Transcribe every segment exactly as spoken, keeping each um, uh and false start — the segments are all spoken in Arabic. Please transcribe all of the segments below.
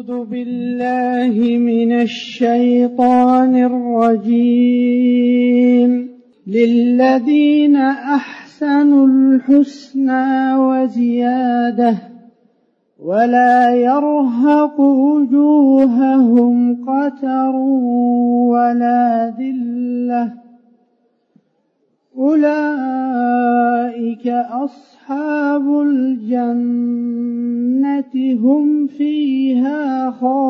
أعوذ بالله من الشيطان الرجيم. للذين أحسنوا الحسنى وزيادة ولا يرهق وجوههم قتر ولا ذلة أولئك أصحاب الجنة هم فيها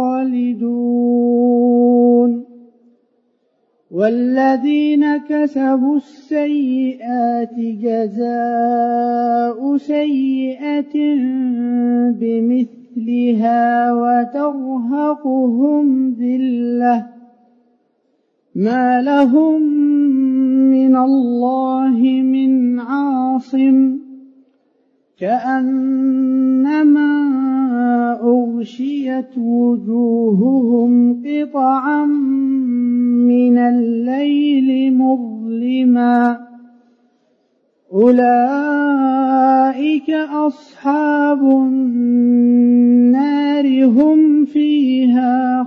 خالدون. والذين كسبوا السيئات جزاء سيئة بمثلها وترهقهم ذلة ما لهم من الله من عاصم كأنما أغشيت وجوههم قطعا من الليل مظلما أولئك أصحاب النار هم فيها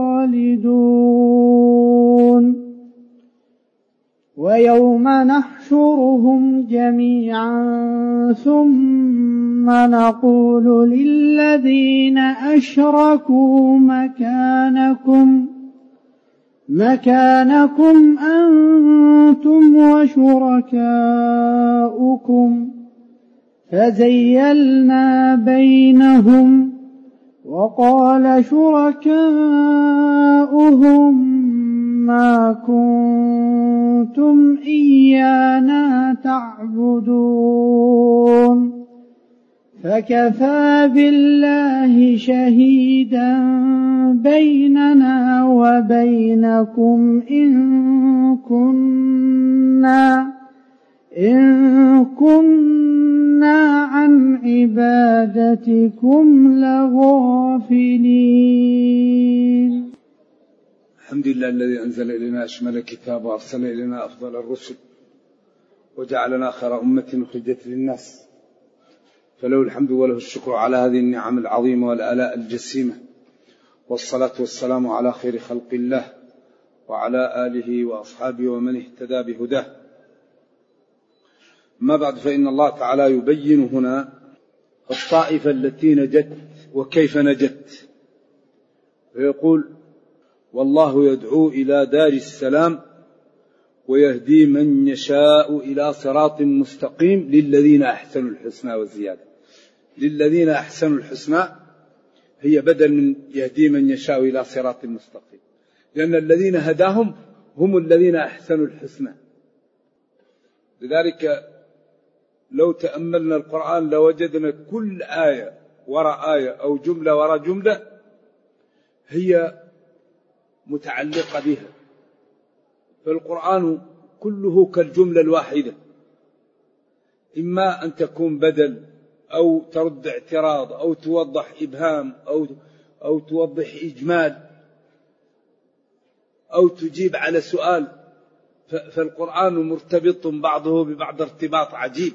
خالدون. ويوم نحشرهم جميعا ثم نقول للذين أشركوا مكانكم مكانكم أنتم وشركاؤكم فزيلنا بينهم وقال شركاؤهم ما كنتم إيانا تعبدون فكفى بالله شهيدا بيننا وبينكم إن كنا إن كنا عن عبادتكم لغافلين. الحمد لله الذي أنزل إلينا أشمل الكتاب وأرسل إلينا أفضل الرسل وجعلنا خير أمة أخرجت للناس، فله الحمد وله الشكر على هذه النعم العظيمة والآلاء الجسيمة، والصلاة والسلام على خير خلق الله وعلى آله وأصحابه ومن اهتدى بهداه. ما بعد، فإن الله تعالى يبين هنا الطائفة التي نجت وكيف نجت، ويقول والله يدعو إلى دار السلام ويهدي من يشاء إلى صراط مستقيم للذين أحسنوا الحسنى والزيادة. للذين أحسنوا الحسنى هي بدل من يهدي من يشاء إلى صراط مستقيم، لأن الذين هداهم هم الذين أحسنوا الحسنى. لذلك لو تأملنا القرآن لوجدنا كل آية وراء آية أو جملة وراء جملة هي متعلقة بها، فالقرآن كله كالجملة الواحدة، إما أن تكون بدل أو ترد اعتراض أو توضح إبهام أو أو توضح إجمال أو تجيب على سؤال، فالقرآن مرتبط بعضه ببعض ارتباط عجيب.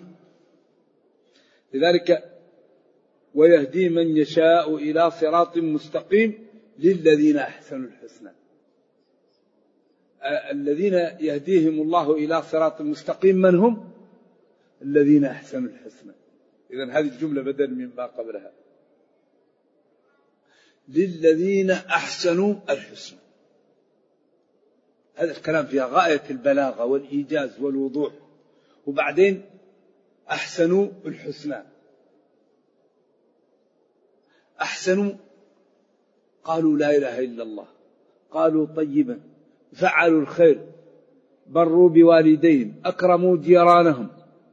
لذلك ويهدي من يشاء إلى صراط مستقيم للذين أحسنوا الحسنى. الذين يهديهم الله إلى صراط مستقيم من هم؟ الذين أحسنوا الحسنى. إذن هذه الجملة بدل من ما قبلها. للذين أحسنوا الحسنى، هذا الكلام فيها غاية البلاغة والإيجاز والوضوح. وبعدين أحسنوا الحسنى، أحسنوا قالوا لا إله إلا الله، قالوا طيبا، فعلوا الخير، بروا بوالديهم، أكرموا جيرانهم،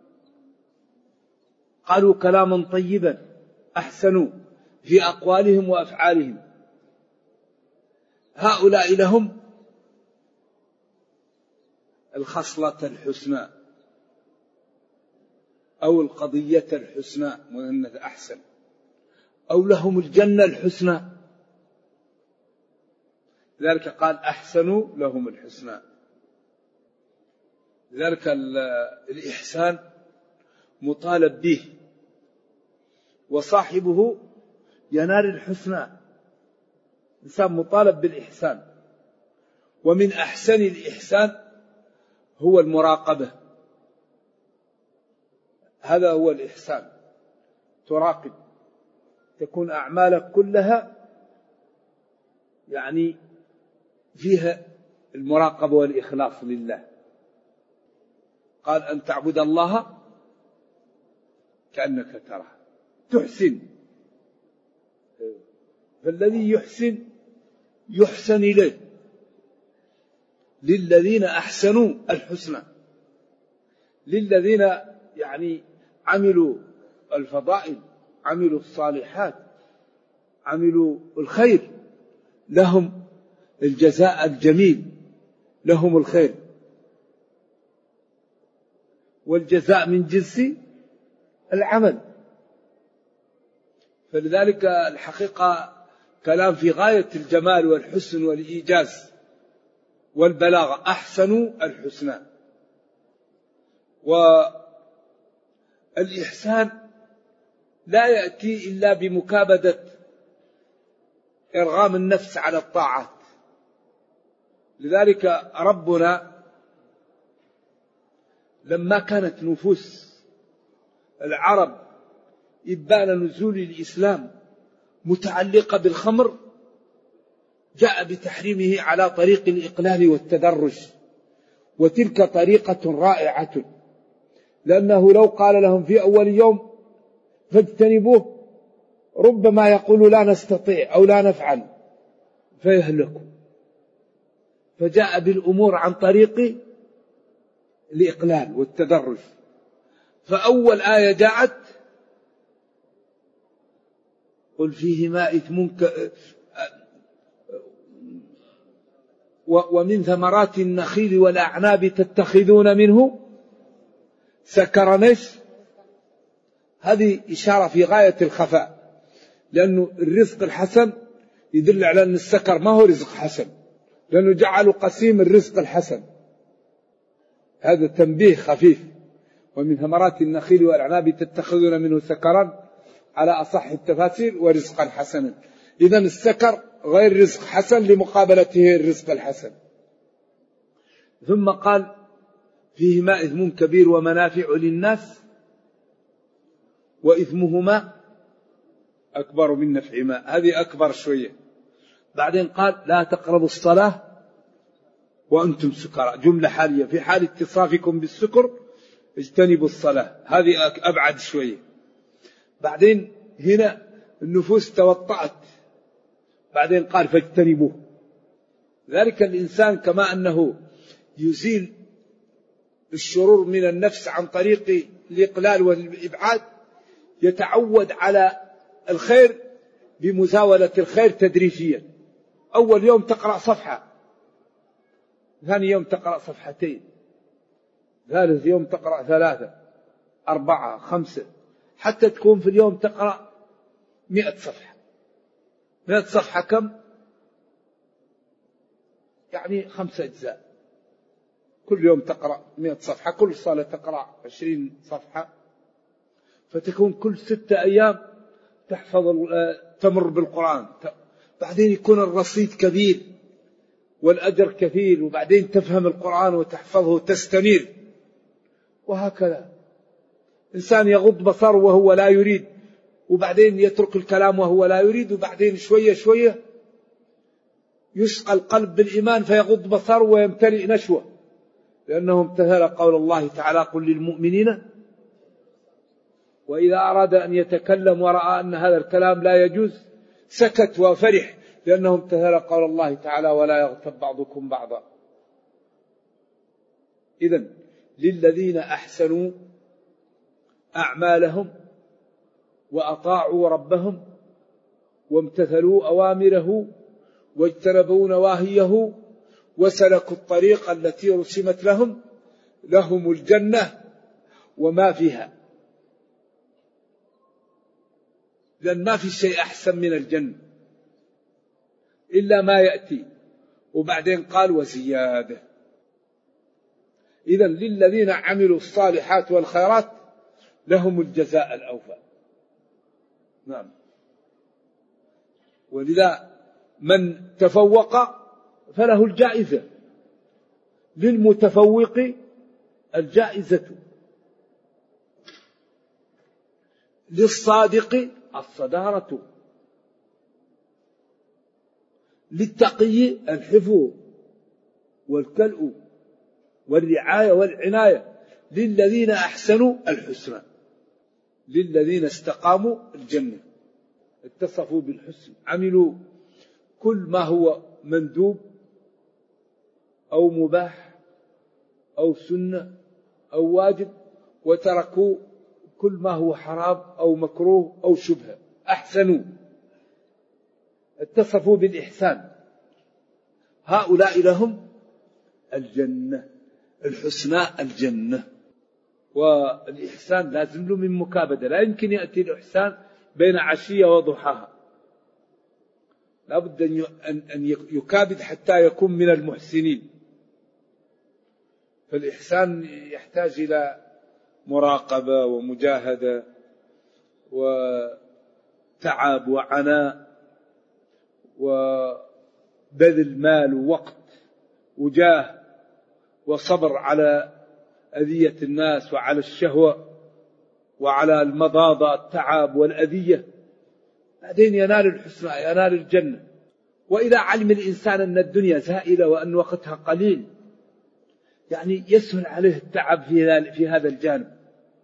قالوا كلاما طيبا، أحسنوا في أقوالهم وأفعالهم. هؤلاء لهم الخصلة الحسنى أو القضية الحسنى، وأنه أحسن، أو لهم الجنة الحسنى. لذلك قال أحسنوا لهم الحسنى. لذلك الإحسان مطالب به، وصاحبه ينال الحسنى الإنسان مطالب بالإحسان، ومن أحسن الإحسان هو المراقبة. هذا هو الإحسان، تراقب، تكون أعمالك كلها يعني فيها المراقبة والإخلاص لله. قال أن تعبد الله كأنك تراه، تحسن. فالذي يحسن يحسن إليه. للذين أحسنوا الحسنى، للذين يعني عملوا الفضائل، عملوا الصالحات، عملوا الخير، لهم الجزاء الجميل، لهم الخير، والجزاء من جنس العمل. فلذلك الحقيقة كلام في غاية الجمال والحسن والإيجاز والبلاغة. أحسنوا الحسنى. والإحسان لا يأتي إلا بمكابدة إرغام النفس على الطاعات. لذلك ربنا لما كانت نفوس العرب إبان نزول الإسلام متعلقة بالخمر، جاء بتحريمه على طريق الإقلال والتدرج، وتلك طريقة رائعة، لأنه لو قال لهم في أول يوم فاجتنبوه ربما يقول لا نستطيع أو لا نفعل فيهلكوا. فجاء بالأمور عن طريق الإقلال والتدرج. فأول آية جاءت قل فيهما إثم ك... ومن ثمرات النخيل والأعناب تتخذون منه سكرا. نش هذه إشارة في غاية الخفاء، لأنه الرزق الحسن يدل على أن السكر ما هو رزق حسن، لأنه جعلوا قسيم الرزق الحسن. هذا تنبيه خفيف. ومن ثمرات النخيل والأعناب تتخذون منه سكرا على أصح التفاسير ورزقا حسنا. إذن السكر غير رزق حسن لمقابلته الرزق الحسن. ثم قال فيهما إثم كبير ومنافع للناس وإثمهما أكبر من نفعهما. هذه أكبر شوية. بعدين قال لا تقربوا الصلاة وأنتم سكراء، جملة حالية. في حال اتصافكم بالسكر اجتنبوا الصلاة، هذه أبعد شوية. بعدين هنا النفوس توطأت، بعدين قال فاجتنبوه. ذلك الإنسان كما أنه يزيل الشرور من النفس عن طريق الإقلال والإبعاد، يتعود على الخير بمزاولة الخير تدريجيا. أول يوم تقرأ صفحة، ثاني يوم تقرأ صفحتين، ثالث يوم تقرأ ثلاثة، أربعة، خمسة، حتى تكون في اليوم تقرأ مئة صفحة. مئة صفحة كم؟ يعني خمسة أجزاء. كل يوم تقرأ مئة صفحة، كل صلاة تقرأ عشرين صفحة، فتكون كل ستة أيام تحفظ تمر بالقرآن. بعدين يكون الرصيد كبير والأجر كثير، وبعدين تفهم القرآن وتحفظه وتستنير. وهكذا إنسان يغض بصره وهو لا يريد، وبعدين يترك الكلام وهو لا يريد، وبعدين شوية شوية يسقى القلب بالإيمان فيغض بصره ويمتلئ نشوة، لأنه امتثل قول الله تعالى قل للمؤمنين. وإذا أراد أن يتكلم ورأى أن هذا الكلام لا يجوز سكت وفرح، لأنه امتثل قول الله تعالى ولا يغتب بعضكم بعضا. إذن للذين أحسنوا أعمالهم وأطاعوا ربهم وامتثلوا أوامره واجتنبوا نواهيه وسلكوا الطريق التي رسمت لهم لهم الجنة وما فيها. لأن ما في شيء أحسن من الجنة إلا ما يأتي. وبعدين قال وزيادة. إذن للذين عملوا الصالحات والخيرات لهم الجزاء الأوفى. نعم. ولذا من تفوق فله الجائزة، للمتفوق الجائزة، للصادق الصدارة، للتقي الحفظ والكلء والرعاية والعناية، للذين أحسنوا الحسنى، للذين استقاموا الجنة، اتصفوا بالحسن، عملوا كل ما هو مندوب أو مباح أو سنة أو واجب، وتركوا كل ما هو حرام أو مكروه أو شبهة، أحسنوا، اتصفوا بالإحسان، هؤلاء لهم الجنة، الحسنى الجنة. والإحسان لازم له من مكابدة، لا يمكن يأتي الإحسان بين عشية وضحاها، لا بد أن يكابد حتى يكون من المحسنين. فالإحسان يحتاج إلى مراقبة ومجاهدة وتعب وعناء وبذل مال ووقت وجاه وصبر على أذية الناس وعلى الشهوة وعلى المضاضة، التعب والأذية، بعدين ينال الحسنى، ينال الجنة. وإذا علم الإنسان أن الدنيا زائلة وأن وقتها قليل، يعني يسهل عليه التعب في هذا الجانب.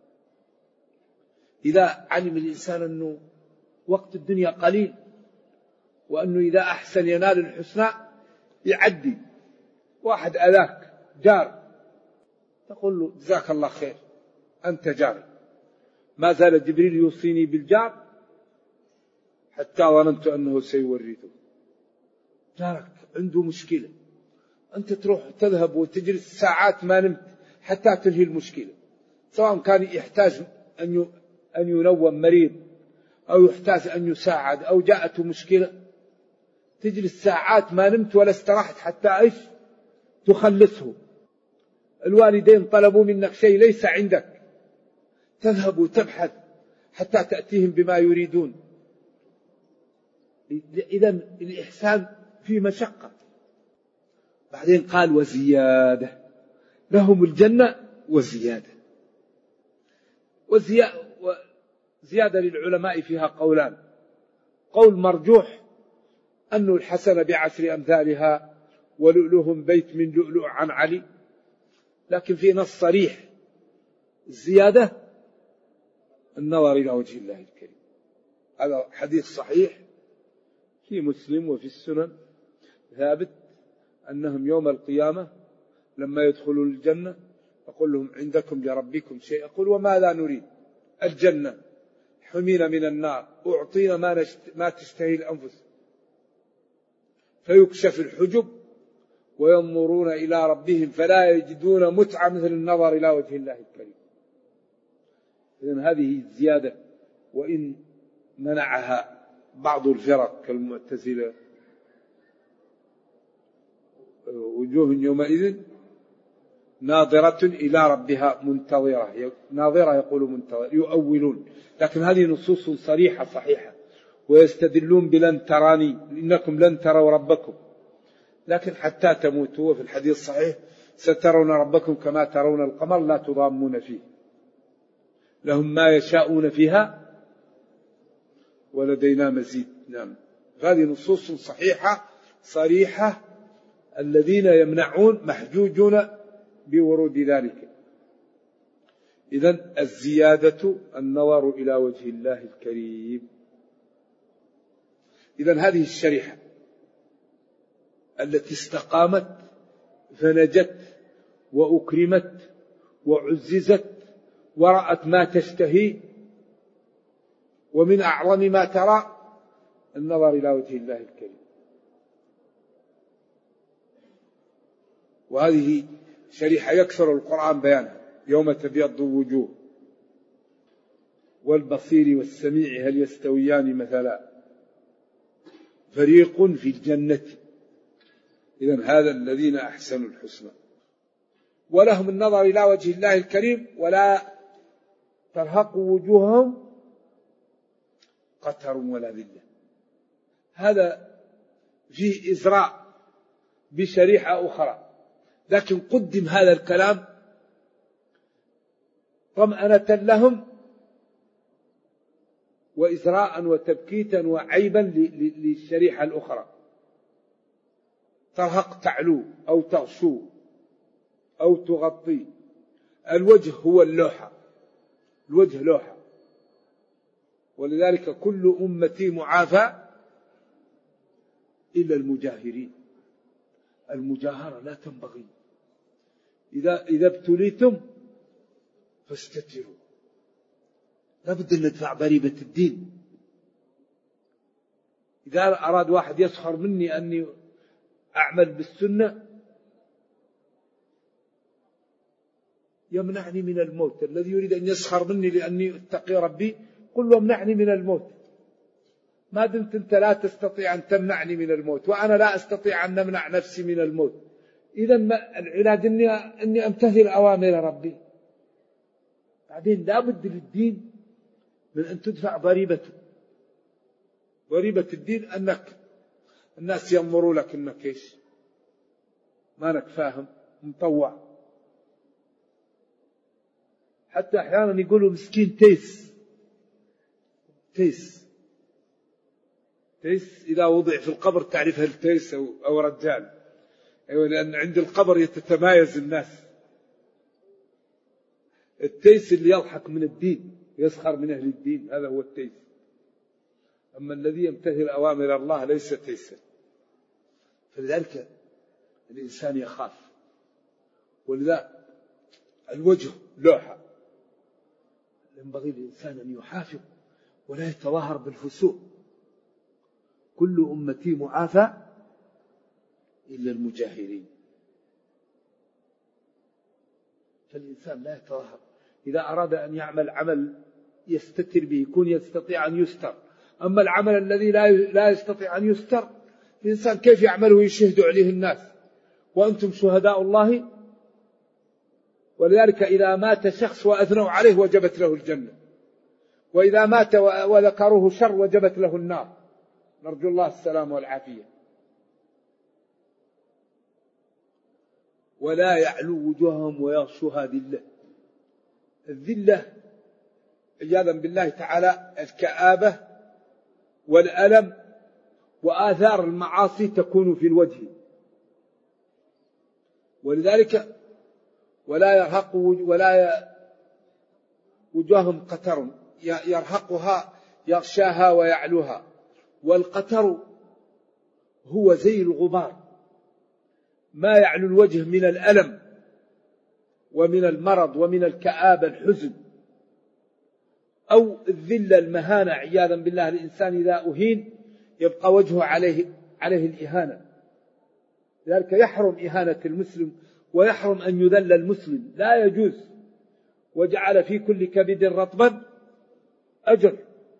إذا علم الإنسان أنه وقت الدنيا قليل وأنه إذا أحسن ينال الحسنى، يعدي واحد أذاك جار، تقول له جزاك الله خير أنت جار، ما زال جبريل يوصيني بالجار حتى ظننت أنه سيورثه. جارك عنده مشكلة، أنت تروح تذهب وتجلس ساعات ما نمت حتى تنهي المشكلة، سواء كان يحتاج أن أن ينوم مريض أو يحتاج أن يساعد أو جاءته مشكلة، تجلس ساعات ما نمت ولا استراحت حتى إيش تخلصه. الوالدين طلبوا منك شيء ليس عندك، تذهب وتبحث حتى تأتيهم بما يريدون. إذن الإحسان في مشقة. بعدين قال وزيادة، لهم الجنة وزيادة. وزيادة للعلماء فيها قولان، قول مرجوح أن الحسنة بعشر أمثالها ولؤلؤهم بيت من لؤلؤ عن علي، لكن في نص صريح الزيادة النظر إلى وجه الله الكريم. هذا حديث صحيح في مسلم وفي السنن ثابت أنهم يوم القيامة لما يدخلوا الجنة يقول لهم عندكم لربكم شيء، يقول وماذا نريد؟ الجنة، حمينا من النار، أعطينا ما, نشت... ما تشتهي الأنفس. فيكشف الحجب وينظرون إلى ربهم فلا يجدون متعة مثل النظر إلى وجه الله الكريم. إذن هذه الزيادة، وإن منعها بعض الفرق كالمعتزلة، وجوه يومئذ ناظرة إلى ربها منتظرة، ناظرة يقول منتظرة، يؤولون، لكن هذه نصوص صريحة صحيحة. ويستدلون بلن تراني إنكم لن تروا ربكم، لكن حتى تموتوا، في الحديث الصحيح سترون ربكم كما ترون القمر لا تضامون فيه، لهم ما يشاءون فيها ولدينا مزيد. نعم، هذه نصوص صحيحة صريحة، الذين يمنعون محجوجون بورود ذلك. إذن الزيادة النظر إلى وجه الله الكريم. إذن هذه الشريحة التي استقامت فنجت وأكرمت وعززت ورأت ما تشتهي، ومن أعظم ما ترى النظر إلى وجه الله الكريم. وهذه شريحة يكثر القرآن بيانها، يوم تبيض وجوه والبصير والسميع هل يستويان مثلا، فريق في الجنة. إذن هذا الذين أحسنوا الحسنى، ولهم النظر إلى وجه الله الكريم ولا ترهق وجوههم قتر ولا ذلة. هذا فيه إزراء بشريحة أخرى، لكن قدم هذا الكلام طمأنة لهم وإزراء وتبكيتا وعيبا للشريحة الأخرى. ترهق تعلو أو تغشو أو تغطي. الوجه هو اللوحة، الوجه لوحة، ولذلك كل أمتي معافى إلا المجاهرين. المجاهرة لا تنبغي. إذا إذا ابتليتم فاستتروا، لابد أن ندفع ضريبة الدين. إذا أراد واحد يسخر مني أني أعمل بالسنة يمنعني من الموت. الذي يريد أن يسخر مني لأني أتقي ربي قل له امنعني من الموت، ما دمت أنت لا تستطيع أن تمنعني من الموت وأنا لا أستطيع أن نمنع نفسي من الموت. إذا العلاج أني, أني أمتثل أوامر ربي. بعدين لا بد للدين من أن تدفع ضريبته. ضريبة الدين أنك الناس ينظروا لك أنك إيش، ما أنك فاهم مطوع. حتى أحيانا يقولوا مسكين تيس. تيس تيس إذا وضع في القبر تعرف هل تيس أو, أو رجال. أيوة، لأن عند القبر يتتمايز الناس. التيس اللي يضحك من الدين يسخر من أهل الدين، هذا هو التيس. أما الذي يمتثل أوامر الله ليس تيسا. فلذلك الإنسان يخاف. ولذا الوجه لوحة، ينبغي الإنسان أن يحافظ ولا يتظاهر بالفسوق. كل أمتي معافى إلا المجاهرين. فالإنسان لا يتظاهر. إذا أراد أن يعمل عمل يستتر به يكون يستطيع أن يستر. أما العمل الذي لا يستطيع أن يستر الإنسان كيف يعمله ويشهد عليه الناس وأنتم شهداء الله. ولذلك إذا مات شخص وأثنوا عليه وجبت له الجنة، وإذا مات وذكروه شر وجبت له النار. نرجو الله السلام والعافية. ولا يعلو وجوههم ويغشوها ذلة. الذلة عياذا بالله تعالى الكآبة والألم وآثار المعاصي تكون في الوجه. ولذلك ولا يرهق ولا وجوههم قتر يرهقها يغشاها ويعلوها. والقتر هو زي الغبار، ما يعلو الوجه من الألم ومن المرض ومن الكآبة الحزن أو الذلة المهانة عياذا بالله. الإنسان إذا أهين يبقى وجهه عليه عليه الإهانة. لذلك يحرم إهانة المسلم ويحرم أن يذل المسلم، لا يجوز. وجعل في كل كبد رطبا أجر.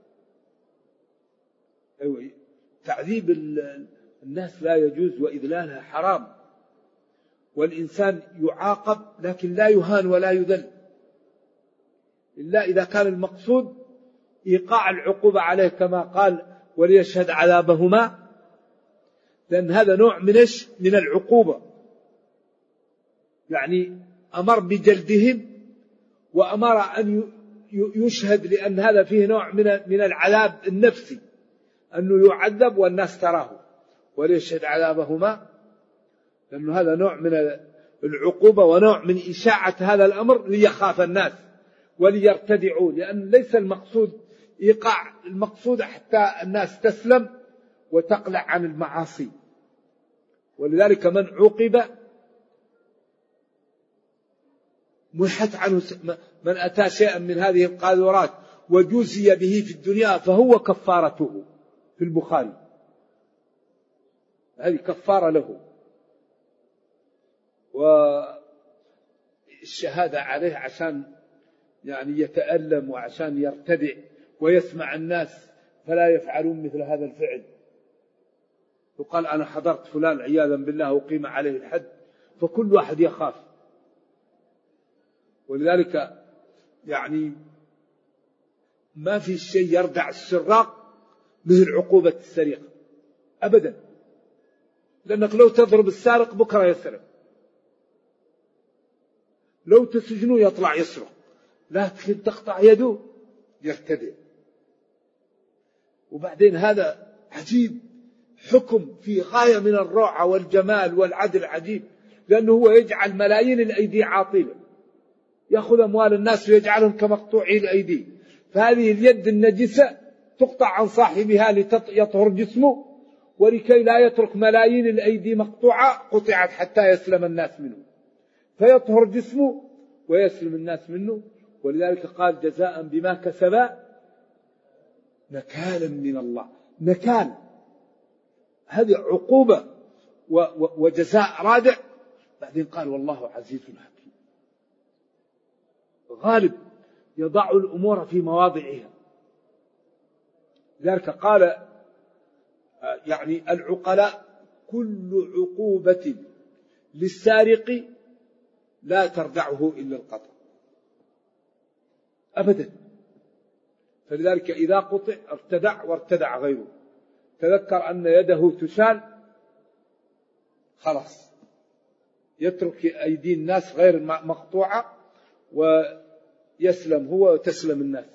أيوة. تعذيب الناس لا يجوز وإذلالها حرام. والإنسان يعاقب لكن لا يهان ولا يذل إلا إذا كان المقصود إيقاع العقوبة عليه كما قال وليشهد عذابهما، لأن هذا نوع من من العقوبة. يعني أمر بجلدهم وأمر أن يشهد، لأن هذا فيه نوع من من العذاب النفسي أنه يعذب والناس تراه. وليشهد عذابهما لأن هذا نوع من العقوبة ونوع من إشاعة هذا الأمر ليخاف الناس وليرتدعوا، لأن ليس المقصود إيقاع، المقصود حتى الناس تسلم وتقلع عن المعاصي. ولذلك من عوقب محت عنه، من أتى شيئا من هذه القاذورات وجوزي به في الدنيا فهو كفارته في البخاري. هذه كفارة له، والشهادة عليه عشان يعني يتألم وعشان يرتدع ويسمع الناس فلا يفعلون مثل هذا الفعل. وقال أنا حضرت فلان عياذا بالله وقيم عليه الحد، فكل واحد يخاف. ولذلك يعني ما في شيء يردع السراق مثل عقوبة السرقة أبدا. لأنك لو تضرب السارق بكرة يسرق، لو تسجنه يطلع يسرق، لكن تقطع يده يرتدع. وبعدين هذا عجيب، حكم في غاية من الروعة والجمال والعدل عجيب، لأنه هو يجعل ملايين الأيدي عاطلة، يأخذ أموال الناس ويجعلهم كمقطوعي الأيدي. فهذه اليد النجسة تقطع عن صاحبها ليطهر جسمه، ولكي لا يترك ملايين الأيدي مقطوعة قطعت حتى يسلم الناس منه، فيطهر جسمه ويسلم الناس منه. ولذلك قال جزاء بما كسبا نكالا من الله. نكال هذه عقوبة وجزاء رادع. بعدين قال والله عزيز حكيم، غالب يضع الأمور في مواضعها. لذلك قال يعني العقلاء كل عقوبة للسارق لا تردعه إلا القطع أبدا. فلذلك إذا قطع ارتدع وارتدع غيره. تذكر أن يده تشال، خلاص يترك أيدي الناس غير مقطوعة ويسلم هو وتسلم الناس.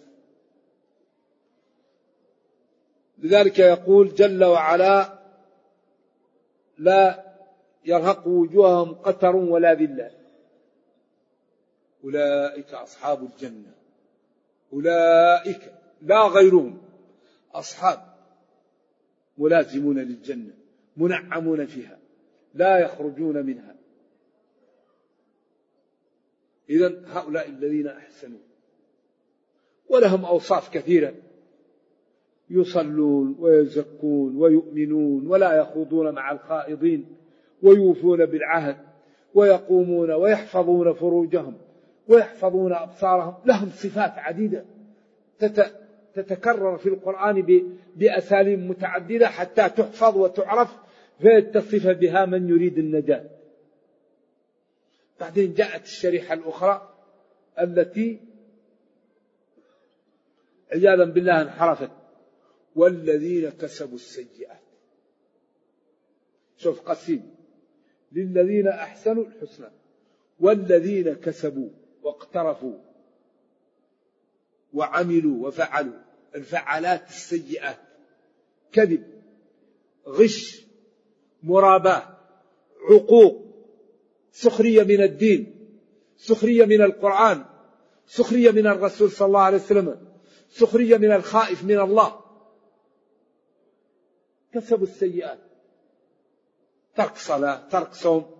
لذلك يقول جل وعلا لا يرهق وجوههم قتر ولا ذلة، أولئك أصحاب الجنة، أولئك لا غيرهم أصحاب ملازمون للجنة منعمون فيها لا يخرجون منها. إذن هؤلاء الذين أحسنوا ولهم أوصاف كثيرة، يصلون ويزكون ويؤمنون ولا يخوضون مع الخائضين ويوفون بالعهد ويقومون ويحفظون فروجهم ويحفظون أبصارهم. لهم صفات عديدة تتكرر في القرآن بأساليب متعددة حتى تحفظ وتعرف فيتصف بها من يريد النجاة. بعدين جاءت الشريحة الأخرى التي عياذا بالله انحرفت، والذين كسبوا السيئات. شوف قسيم، للذين أحسنوا الحسنى والذين كسبوا واقترفوا وعملوا وفعلوا الفعالات السيئات، كذب، غش، مراباة، عقوق، سخرية من الدين، سخرية من القرآن، سخرية من الرسول صلى الله عليه وسلم، سخرية من الخائف من الله. كسبوا السيئات، ترك صلاة، ترك صوم.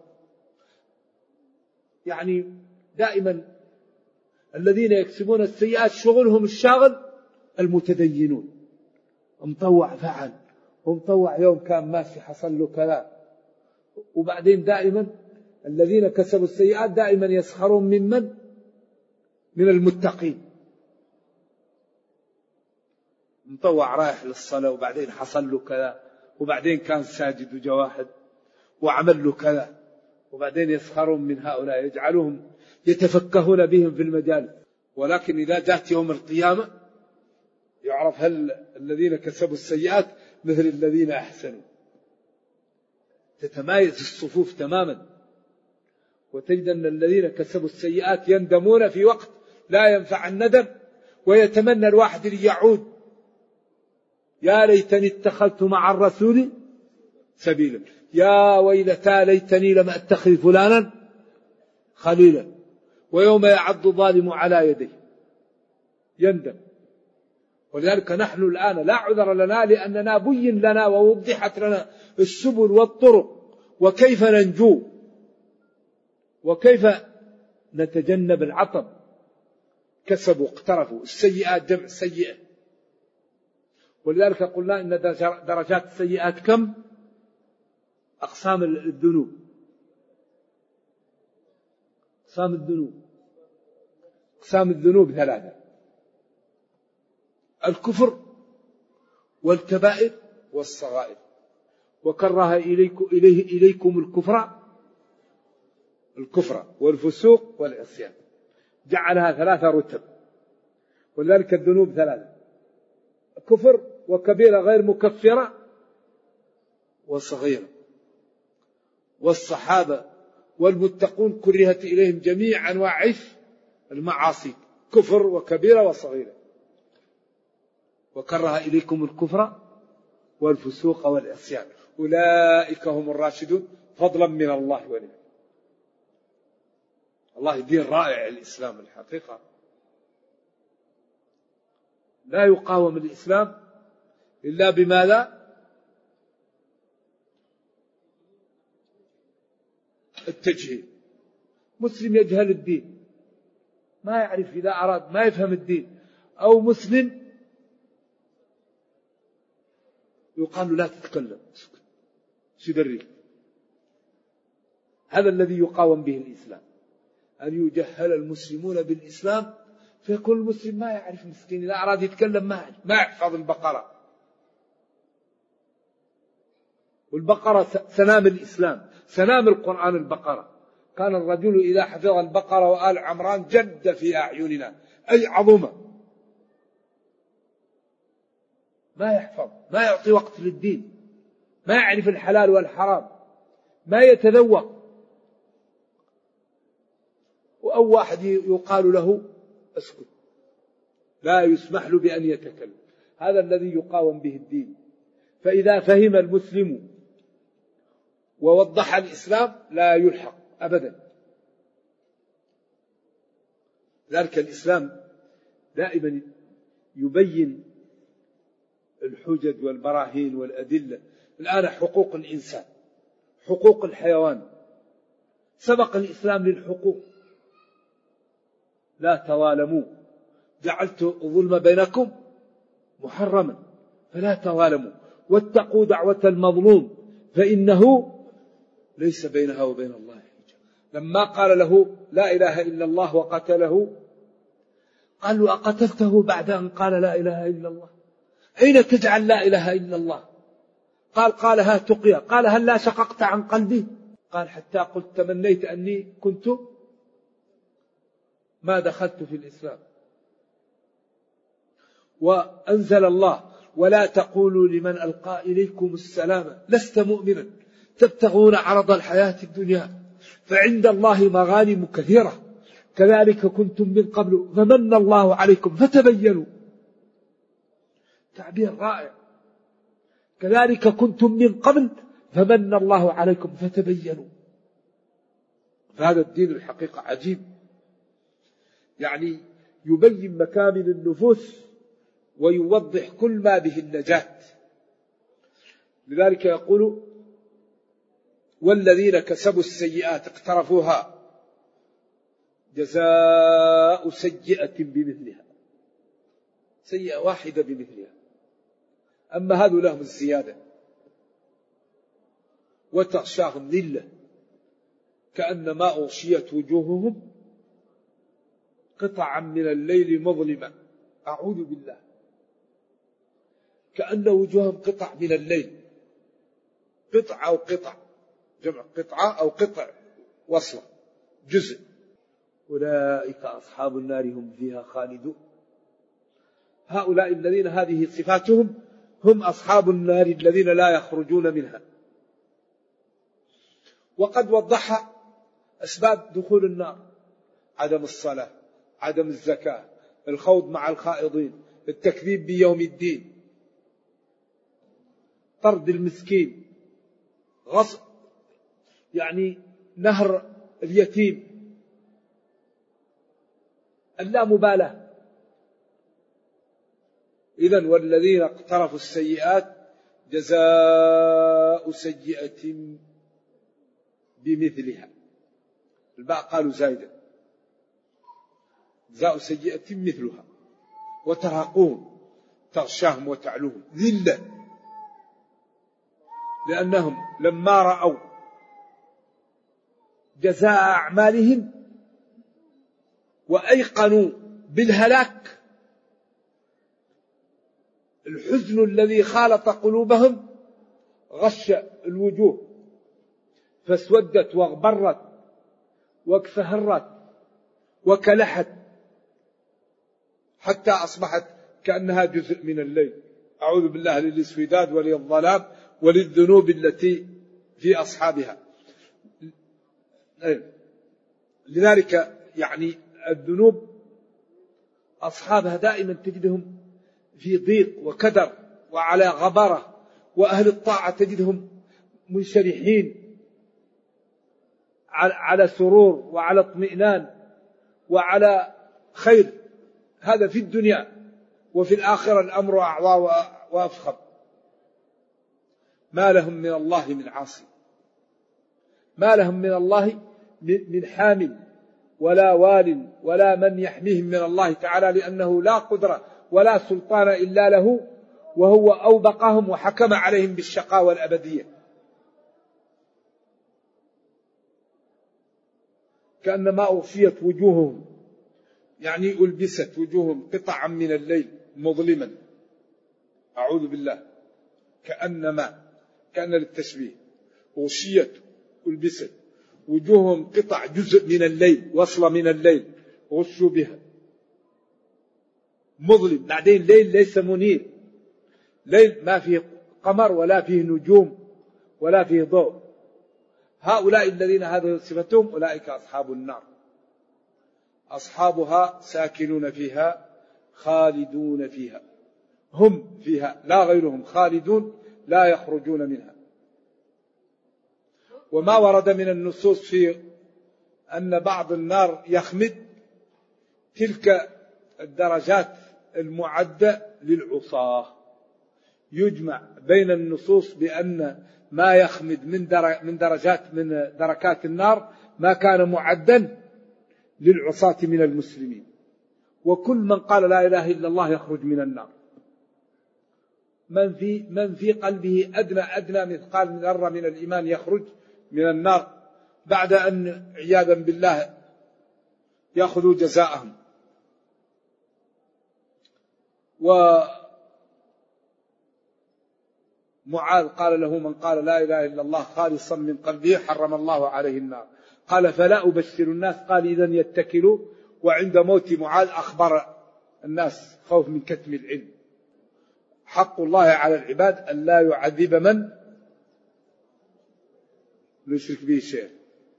يعني دائما الذين يكسبون السيئات شغلهم الشاغل المتدينون، مطوع فعل ومطوع يوم كان ماشي حصل له كذا. وبعدين دائما الذين كسبوا السيئات دائما يسخرون ممن من المتقين، مطوع رايح للصلاة وبعدين حصل له كذا، وبعدين كان ساجد وجواحد وعمل له كذا، وبعدين يسخرون من هؤلاء يجعلهم يتفكهون بهم في المجال. ولكن إذا جاءت يوم القيامة يعرف هل الذين كسبوا السيئات مثل الذين أحسنوا، تتمايز الصفوف تماما، وتجد أن الذين كسبوا السيئات يندمون في وقت لا ينفع الندم، ويتمنى الواحد ليعود، يا ليتني اتخذت مع الرسول سبيلا، يا ويلتى ليتني لم أتخذ فلانا خليلا. ويوم يعض الظالم على يديه يندم. ولذلك نحن الآن لا عذر لنا، لأننا بين لنا ووضحت لنا السبل والطرق وكيف ننجو وكيف نتجنب العطب. كسبوا اقترفوا السيئات جمع سيئة. ولذلك قلنا إن درجات السيئات كم؟ أقسام الذنوب. أقسام الذنوب أقسام الذنوب ثلاثة: الكفر والكبائر والصغائر. وكره إليكم, إليه إليكم الكفر الكفر والفسوق والعصيان، جعلها ثلاثة رتب. ولذلك الذنوب ثلاثة: كفر وكبيرة غير مكفرة وصغيرة. والصحابة والمتقون كرهت إليهم جميع أنواع المعاصي، كفر وكبيرة وصغيرة، وكره إليكم الكفر والفسوق والعصيان أولئك هم الراشدون فضلا من الله ونعمه. الله دين رائع الإسلام الحقيقة، لا يقاوم الإسلام إلا بماذا؟ التجهيل. مسلم يجهل الدين، ما يعرف، إذا أراد ما يفهم الدين، أو مسلم يقال لا تتكلم سدري. هذا الذي يقاوم به الإسلام، أن يجهل المسلمون بالإسلام، فيكون المسلم ما يعرف، مسكين إذا أراد يتكلم ما يعرف، ما يحفظ البقرة. والبقرة سنام الإسلام، سنام القرآن البقرة. كان الرجل إذا حفظ البقرة وآل عمران جد في أعيننا، أي عظمة. ما يحفظ، ما يعطي وقت للدين، ما يعرف الحلال والحرام، ما يتذوق. أو واحد يقال له اسكت، لا يسمح له بأن يتكلم. هذا الذي يقاوم به الدين. فإذا فهم المسلم ووضح الإسلام لا يلحق أبدا. ذلك الإسلام دائما يبين الحجج والبراهين والأدلة. الآن حقوق الإنسان، حقوق الحيوان، سبق الإسلام للحقوق. لا تظالموا، جعلت الظلم بينكم محرما فلا تظالموا، واتقوا دعوة المظلوم فإنه ليس بينها وبين الله حجاب. لما قال له لا إله إلا الله وقتله، قال له أقتلته بعد أن قال لا إله إلا الله؟ أين تجعل لا إله إلا الله؟ قال قالها تقيا. قال هل لا شققت عن قلبي؟ قال حتى قلت تمنيت أني كنت ما دخلت في الإسلام. وأنزل الله ولا تقولوا لمن ألقى إليكم السلام لست مؤمنا تبتغون عرض الحياة الدنيا فعند الله مغانم كثيرة كذلك كنتم من قبل فمن الله عليكم فتبينوا. تعبير رائع. كذلك كنتم من قبل فمن الله عليكم فتبينوا. فهذا الدين الحقيقة عجيب، يعني يبين مكامن النفوس ويوضح كل ما به النجاة. لذلك يقول والذين كسبوا السيئات اقترفوها جزاء سيئة بمثلها، سيئة واحدة بمثلها. أما هذا لهم الزيادة وتغشاهم ذلة كأنما أغشيت وجوههم قطعا من الليل مظلمة. أعوذ بالله، كأن وجوههم قطع من الليل، قطع أو قطع، جمع قطعة أو قطع وصلة جزء. أولئك أصحاب النار هم فيها خالدون. هؤلاء الذين هذه صفاتهم هم أصحاب النار الذين لا يخرجون منها. وقد وضح أسباب دخول النار: عدم الصلاة، عدم الزكاة، الخوض مع الخائضين، التكذيب بيوم الدين، طرد المسكين، غصب يعني نهر اليتيم، اللامبالاة. إذن والذين اقترفوا السيئات جزاء سيئة بمثلها. الباء قالوا زايدة، جزاء سيئة مثلها. وترهقون تغشاهم وتعلوهم ذلة، لأنهم لما رأوا جزاء أعمالهم وأيقنوا بالهلاك، الحزن الذي خالط قلوبهم غش الوجوه فاسودت واغبرت واكفهرت وكلحت حتى أصبحت كأنها جزء من الليل. أعوذ بالله للاسوداد وللظلام وللذنوب التي في أصحابها. لذلك يعني الذنوب أصحابها دائما تجدهم في ضيق وكدر وعلى غبرة، وأهل الطاعة تجدهم منشرحين على سرور وعلى اطمئنان وعلى خير. هذا في الدنيا، وفي الآخرة الأمر أعظى وأفخم. ما لهم من الله من عاصم، ما لهم من الله من حامل ولا وال ولا من يحميهم من الله تعالى، لأنه لا قدرة ولا سلطان إلا له، وهو أوبقهم وحكم عليهم بالشقاء والأبدية. كأنما أغشيت وجوههم، يعني ألبست وجوههم قطعا من الليل مظلما، أعوذ بالله، كأنما، كأن للتشبيه، أغشيت ألبست وجوههم قطع جزء من الليل، وصلة من الليل غشوا بها، مظلم. بعدين ليل ليس منير، ليل ما فيه قمر ولا فيه نجوم ولا فيه ضوء. هؤلاء الذين هذه صفتهم أولئك أصحاب النار، أصحابها ساكنون فيها خالدون فيها، هم فيها لا غيرهم، خالدون لا يخرجون منها. وما ورد من النصوص في أن بعض النار يخمد، تلك الدرجات المعدة للعصاة. يجمع بين النصوص بأن ما يخمد من درجات من دركات النار ما كان معدا للعصاة من المسلمين، وكل من قال لا إله إلا الله يخرج من النار. من في من في قلبه أدنى أدنى مثقال من ذرة من الإيمان يخرج من النار، بعد أن عياذا بالله يأخذوا جزاءهم. ومعاذ قال له من قال لا إله إلا الله خالصا من قلبه حرم الله عليه النار. قال فلا أبشر الناس، قال إذن يتكلوا. وعند موت معاذ أخبر الناس خوف من كتم العلم. حق الله على العباد أن لا يعذب من يشرك به شيئا،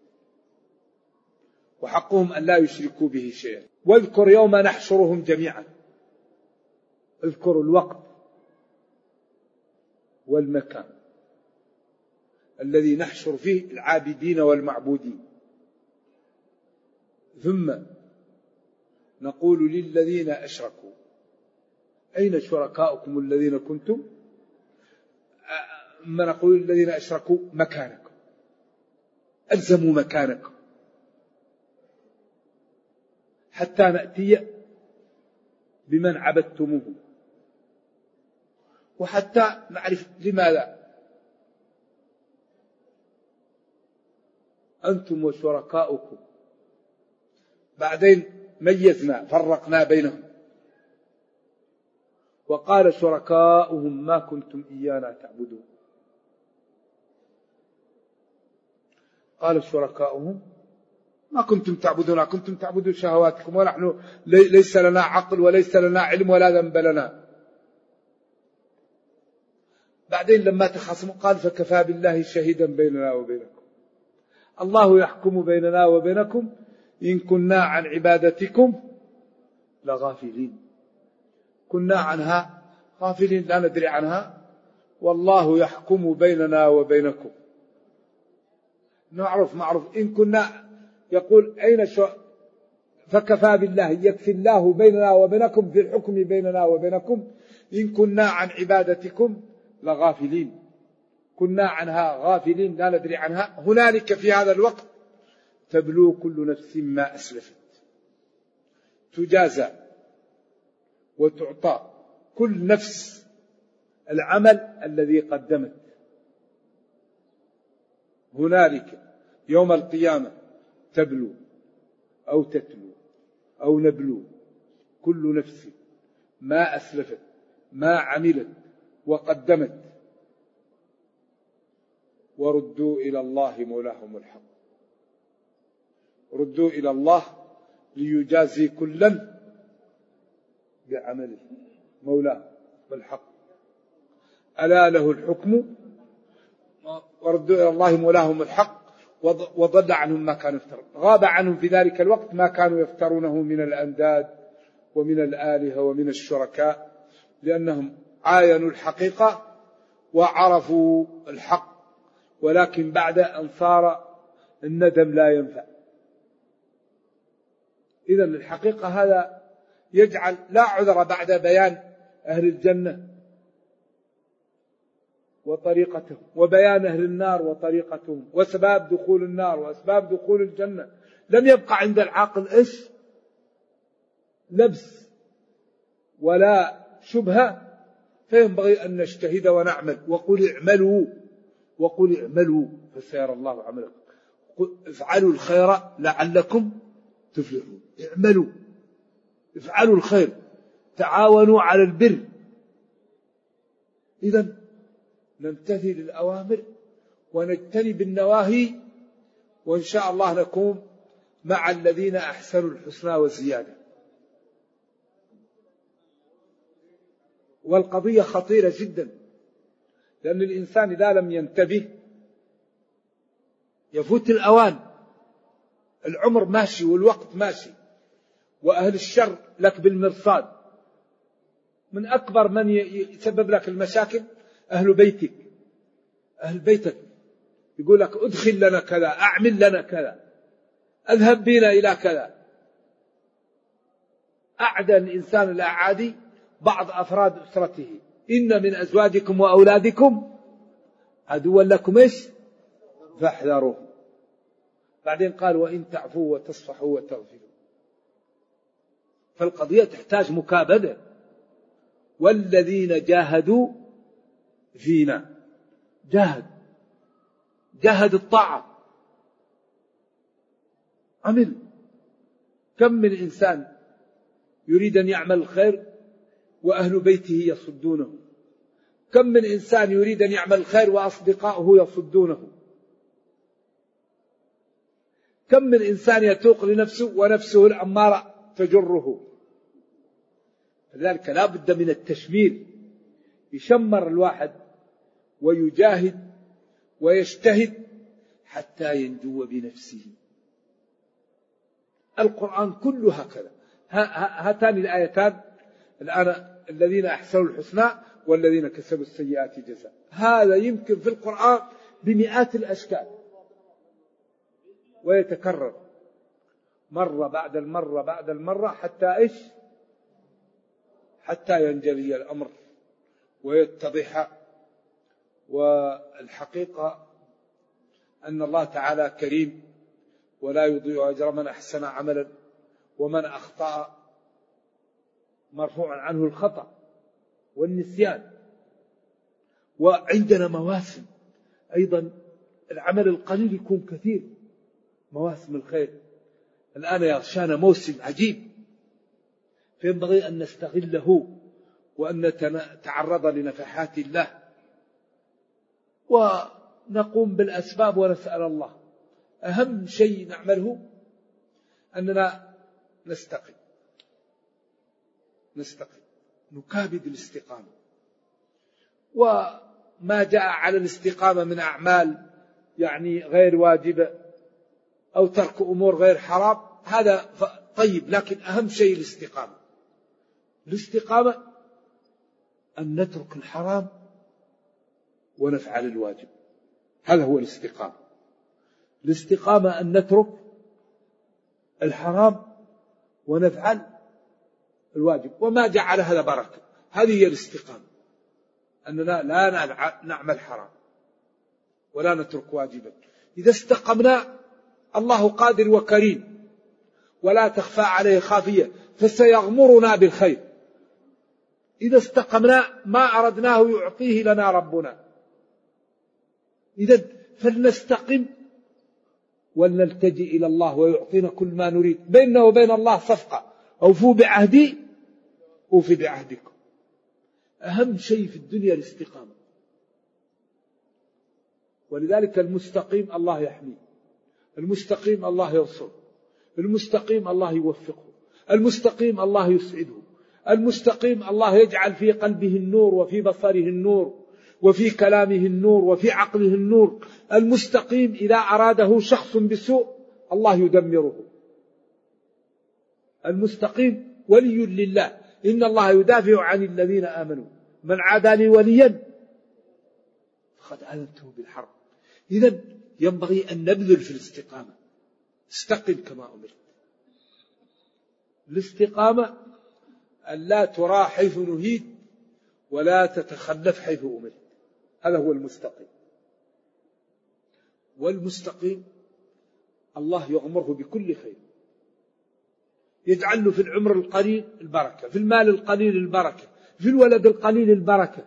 وحقهم أن لا يشركوا به شيئا. واذكر يوم نحشرهم جميعا، اذكر الوقت والمكان الذي نحشر فيه العابدين والمعبودين، ثم نقول للذين أشركوا أين شركاؤكم الذين كنتم، ما نقول للذين أشركوا مكانكم، ألزموا مكانكم حتى نأتي بمن عبدتموه، وحتى نعرف لماذا أنتم وشركاؤكم. بعدين ميزنا فرقنا بينهم، وقال شركاؤهم ما كنتم إيانا تعبدون. قال شركاؤهم ما كنتم تعبدون، كنتم تعبدون شهواتكم، ونحن ليس لنا عقل وليس لنا علم ولا ذنب لنا. بعدين لما تخاصموا قال فكفى بالله شهيدا بيننا وبينكم، الله يحكم بيننا وبينكم إن كنا عن عبادتكم لغافلين. كنا عنها غافلين لا ندري عنها، والله يحكم بيننا وبينكم. نعرف معروف إن كنا، يقول أين شو فكفى بالله، يكفي الله بيننا وبينكم في الحكم بيننا وبينكم إن كنا عن عبادتكم لغافلين. كنا عنها غافلين لا ندري عنها. هنالك في هذا الوقت تبلو كل نفس ما أسلفت، تجازى وتعطى كل نفس العمل الذي قدمت. هنالك يوم القيامة تبلو أو تتلو أو نبلو كل نفس ما أسلفت ما عملت وقدمت، وردوا إلى الله مولاهم الحق. ردوا إلى الله ليجازي كلا بعمله مولاه بالحق، ألا له الحكم. وردوا إلى الله مولاهم الحق وضل عنهم ما كانوا يفترون. غاب عنهم في ذلك الوقت ما كانوا يفترونه من الأنداد ومن الآلهة ومن الشركاء، لأنهم عاينوا الحقيقة وعرفوا الحق، ولكن بعد أن صار الندم لا ينفع. إذن الحقيقة هذا يجعل لا عذر بعد بيان أهل الجنة وطريقتهم، وبيان أهل النار وطريقتهم، وأسباب دخول النار وأسباب دخول الجنة. لم يبقى عند العاقل إيش؟ لبس ولا شبهة، فينبغي أن نجتهد ونعمل. وقل اعملوا وقل اعملوا فسيرى الله عملكم، افعلوا الخير لعلكم تفلحون. اعملوا، افعلوا الخير، تعاونوا على البر. إذن نمتثل الأوامر ونجتنب النواهي، وإن شاء الله نكون مع الذين أحسنوا الحسنى والزيادة. والقضية خطيرة جدا، لأن الإنسان إذا لم ينتبه يفوت الأوان. العمر ماشي والوقت ماشي، وأهل الشر لك بالمرصاد. من أكبر من يسبب لك المشاكل أهل بيتك، أهل بيتك يقول لك ادخل لنا كذا، أعمل لنا كذا، أذهب بنا إلى كذا. أعدى الإنسان الأعادي بعض أفراد أسرته: إن من أزواجكم وأولادكم عدوا لكم إيش فاحذروه. بعدين قال: وإن تعفوا وتصفحوا وتغفروا. فالقضية تحتاج مكابدة. والذين جاهدوا فينا، جاهد جاهد الطاعة، عمل. كم من إنسان يريد أن يعمل الخير وأهل بيته يصدونه، كم من إنسان يريد أن يعمل الخير وأصدقائه يصدونه، كم من إنسان يتوق لنفسه ونفسه الأمارة تجره. لذلك لا بد من التشمير، يشمر الواحد ويجاهد ويجتهد حتى ينجو بنفسه. القرآن كله هكذا. هاتان الآيتان الآن: الذين أحسنوا الحسنى والذين كسبوا السيئات جزاء. هذا يمكن في القرآن بمئات الأشكال، ويتكرر مرة بعد المرة بعد المرة حتى إيش؟ حتى ينجلي الأمر ويتضح. والحقيقة أن الله تعالى كريم ولا يضيع أجر من أحسن عملا، ومن أخطأ مرفوع عنه الخطأ والنسيان. وعندنا مواسم أيضا، العمل القليل يكون كثير. مواسم الخير الآن يغشانا موسم عجيب، فينبغي أن نستغله وأن نتعرض لنفحات الله، ونقوم بالأسباب ونسأل الله. أهم شيء نعمله أننا نستقيم نستقيم نكابد الاستقامة. وما جاء على الاستقامة من أعمال يعني غير واجبة أو ترك أمور غير حرام هذا طيب، لكن أهم شيء الاستقامة. الاستقامة أن نترك الحرام ونفعل الواجب، هذا هو الاستقامة. الاستقامة أن نترك الحرام ونفعل الواجب، وما جعل هذا بركة. هذه هي الاستقامة، أننا لا نعمل حرام ولا نترك واجبا. إذا استقمنا الله قادر وكريم ولا تخفى عليه خافية، فسيغمرنا بالخير. إذا استقمنا ما أردناه يعطيه لنا ربنا. إذا فلنستقم ولنلتجئ إلى الله ويعطينا كل ما نريد. بيننا وبين الله صفقة: أوفوا بعهدي أوفي بعهدكم. أهم شيء في الدنيا الاستقامة. ولذلك المستقيم الله يحميه، المستقيم الله ينصره، المستقيم الله يوفقه، المستقيم الله يسعده، المستقيم الله يجعل في قلبه النور وفي بصره النور وفي كلامه النور وفي عقله النور. المستقيم إذا أراده شخص بسوء الله يدمره. المستقيم ولي لله، إن الله يدافع عن الذين آمنوا، من عادى لي وليا فقد آذنته بالحرب. إذن ينبغي أن نبذل في الاستقامة. استقم كما أمرت. الاستقامة أن لا ترى حيث نهيت ولا تتخلف حيث أمرت، هذا هو المستقيم. والمستقيم الله يغمره بكل خير، يجعل له في العمر القليل البركة، في المال القليل البركة، في الولد القليل البركة،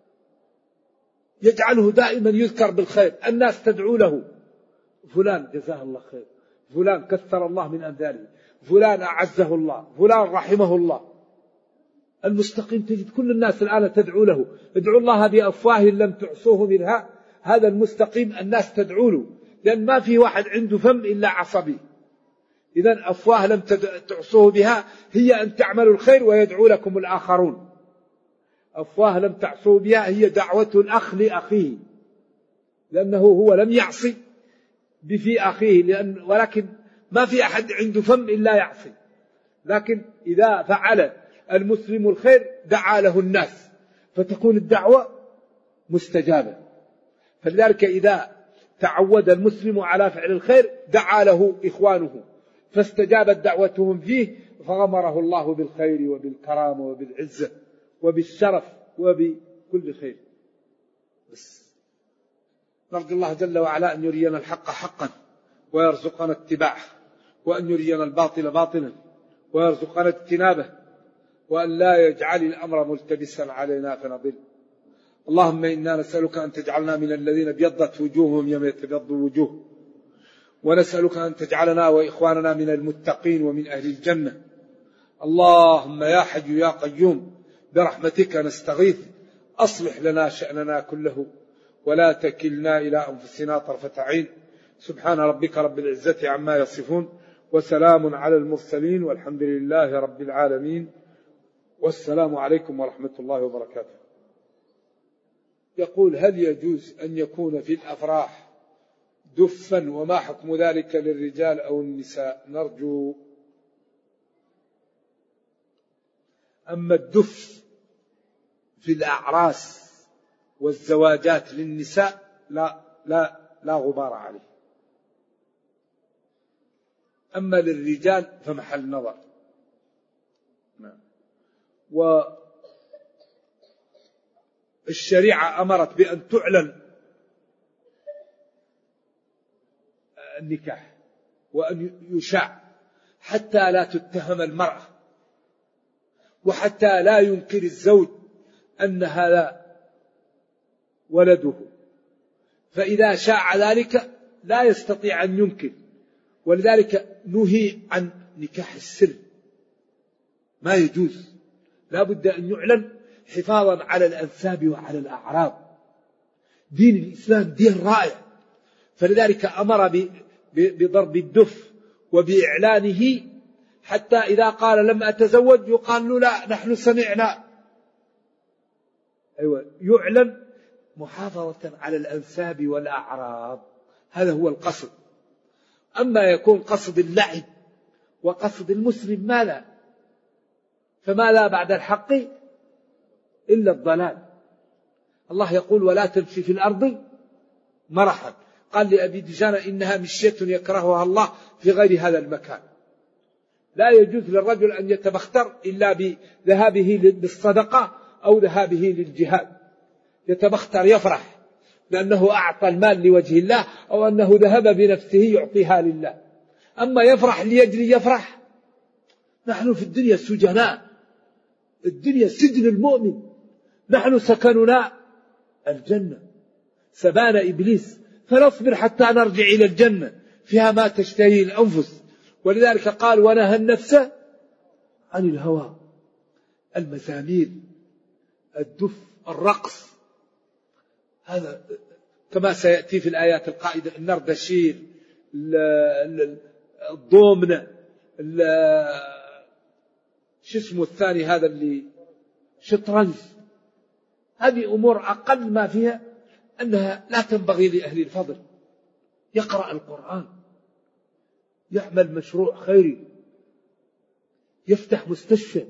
يجعله دائما يذكر بالخير، الناس تدعو له، فلان جزاه الله خير، فلان كثر الله من أمثاله، فلان أعزه الله، فلان رحمه الله. المستقيم تجد كل الناس الآن تدعو له، ادعوا الله بأفواه لم تعصوه منها. هذا المستقيم الناس تدعو له، لأن ما في واحد عنده فم إلا عصبي. إذن أفواه لم تعصوه بها هي أن تعملوا الخير ويدعو لكم الآخرون. أفواه لم تعصوه بها هي دعوة الأخ لأخيه، لأنه هو لم يعصي بفي أخيه، لأن ولكن ما في أحد عنده فم إلا يعصي. لكن إذا فعل المسلم الخير دعا له الناس فتكون الدعوة مستجابة. فلذلك إذا تعود المسلم على فعل الخير دعا له إخوانه فاستجابت دعوتهم فيه، فغمره الله بالخير وبالكرامة وبالعزة وبالشرف وبكل خير. بس نرجو الله جل وعلا أن يرينا الحق حقا ويرزقنا اتباعه، وأن يرينا الباطل باطلا ويرزقنا اجتنابه، وأن لا يجعل الأمر ملتبسا علينا فنضل. اللهم إنا نسألك أن تجعلنا من الذين ابيضت وجوههم يوم يتبيض وجوه، ونسألك أن تجعلنا وإخواننا من المتقين ومن أهل الجنة. اللهم يا حي يا قيوم برحمتك نستغيث، أصلح لنا شأننا كله ولا تكلنا إلى أنفسنا طرفة عين. سبحان ربك رب العزة عما يصفون، وسلام على المرسلين، والحمد لله رب العالمين، والسلام عليكم ورحمة الله وبركاته. يقول: هل يجوز أن يكون في الأفراح دفا، وما حكم ذلك للرجال أو النساء؟ نرجو. أما الدف في الأعراس والزواجات للنساء لا لا لا غبار عليه، أما للرجال فمحل نظر. والشريعة أمرت بأن تعلن النكاح وأن يشاع حتى لا تتهم المرأة، وحتى لا ينكر الزوج أن هذا ولده، فإذا شاع ذلك لا يستطيع أن ينكر. ولذلك نهي عن نكاح السر، ما يجوز، لا بد أن يعلن حفاظا على الأنساب وعلى الأعراض. دين الإسلام دين رائع، فلذلك أمر بضرب الدف وبإعلانه، حتى إذا قال لم أتزوج يقال له لا نحن سمعنا. أيوة، يعلن محافظة على الأنساب والأعراض، هذا هو القصد. أما يكون قصد اللعب وقصد المسلم ما لا، فما لا بعد الحق إلا الضلال. الله يقول: ولا تمشي في الأرض مرحا. قال لأبي دجانة: إنها مشية يكرهها الله في غير هذا المكان. لا يجوز للرجل أن يتبختر إلا بذهابه للصدقة أو ذهابه للجهاد. يتبختر يفرح لأنه أعطى المال لوجه الله، أو أنه ذهب بنفسه يعطيها لله. أما يفرح ليجري يفرح، نحن في الدنيا سجناء، الدنيا سجن المؤمن، نحن سكننا الجنة، سبان إبليس، فنصبر حتى نرجع إلى الجنة فيها ما تشتهي الأنفس. ولذلك قال: ونهى النفس عن الهوى. المزامير، الدف، الرقص، هذا كما سيأتي في الآيات القائدة: النردشير، الضومنة، شو اسمه الثاني هذا اللي شطرنج، هذه أمور أقل ما فيها أنها لا تنبغي لأهل الفضل. يقرأ القرآن، يعمل مشروع خيري، يفتح مستشفى،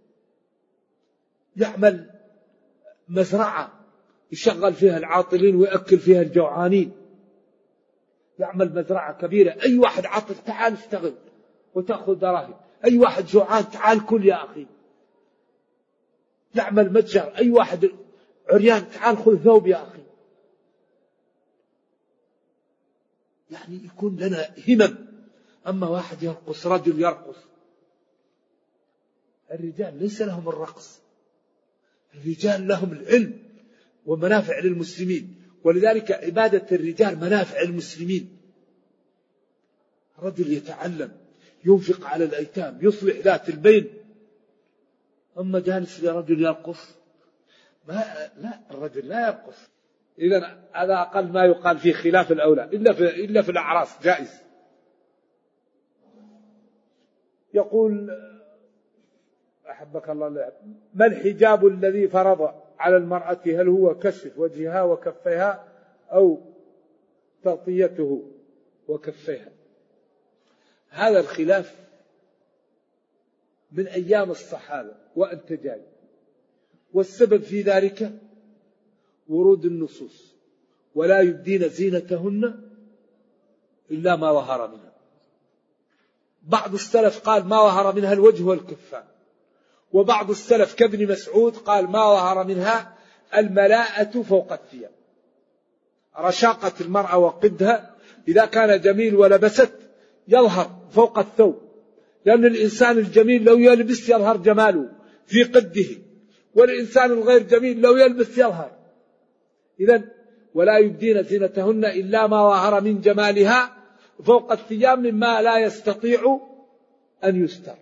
يعمل مزرعة يشغل فيها العاطلين ويأكل فيها الجوعانين، يعمل مزرعة كبيرة. أي واحد عاطل تعال اشتغل وتأخذ دراهم، أي واحد جوعان تعال كل يا أخي. يعمل متجر، أي واحد عريان تعال خذ ثوب يا أخي. يعني يكون لنا همم. أما واحد يرقص، رجل يرقص، الرجال ليس لهم الرقص، الرجال لهم العلم ومنافع للمسلمين، ولذلك عبادة الرجال منافع المسلمين. رجل يتعلم، ينفق على الأيتام، يصلح ذات البين. أما جالس لرجل يرقص، ما لا، الرجل لا يرقص. إذن هذا أقل ما يقال في خلاف الأولى، إلا في, إلا في الأعراس جائز. يقول أحبك الله، ما الحجاب الذي فرض على المرأة؟ هل هو كشف وجهها وكفيها أو تغطيته وكفيها؟ هذا الخلاف من أيام الصحابة وأنت جاي، والسبب في ذلك ورود النصوص: ولا يبدين زينتهن إلا ما ظهر منها. بعض السلف قال ما ظهر منها الوجه والكفان، وبعض السلف كابن مسعود قال ما ظهر منها الملاءة فوق الثياب، رشاقة المرأة وقدها إذا كان جميل ولبست يظهر فوق الثوب، لأن الإنسان الجميل لو يلبس يظهر جماله في قده، والإنسان الغير جميل لو يلبس يظهر. إذن ولا يبدين زينتهن إلا ما ظهر من جمالها فوق الثياب مما لا يستطيع أن يستر.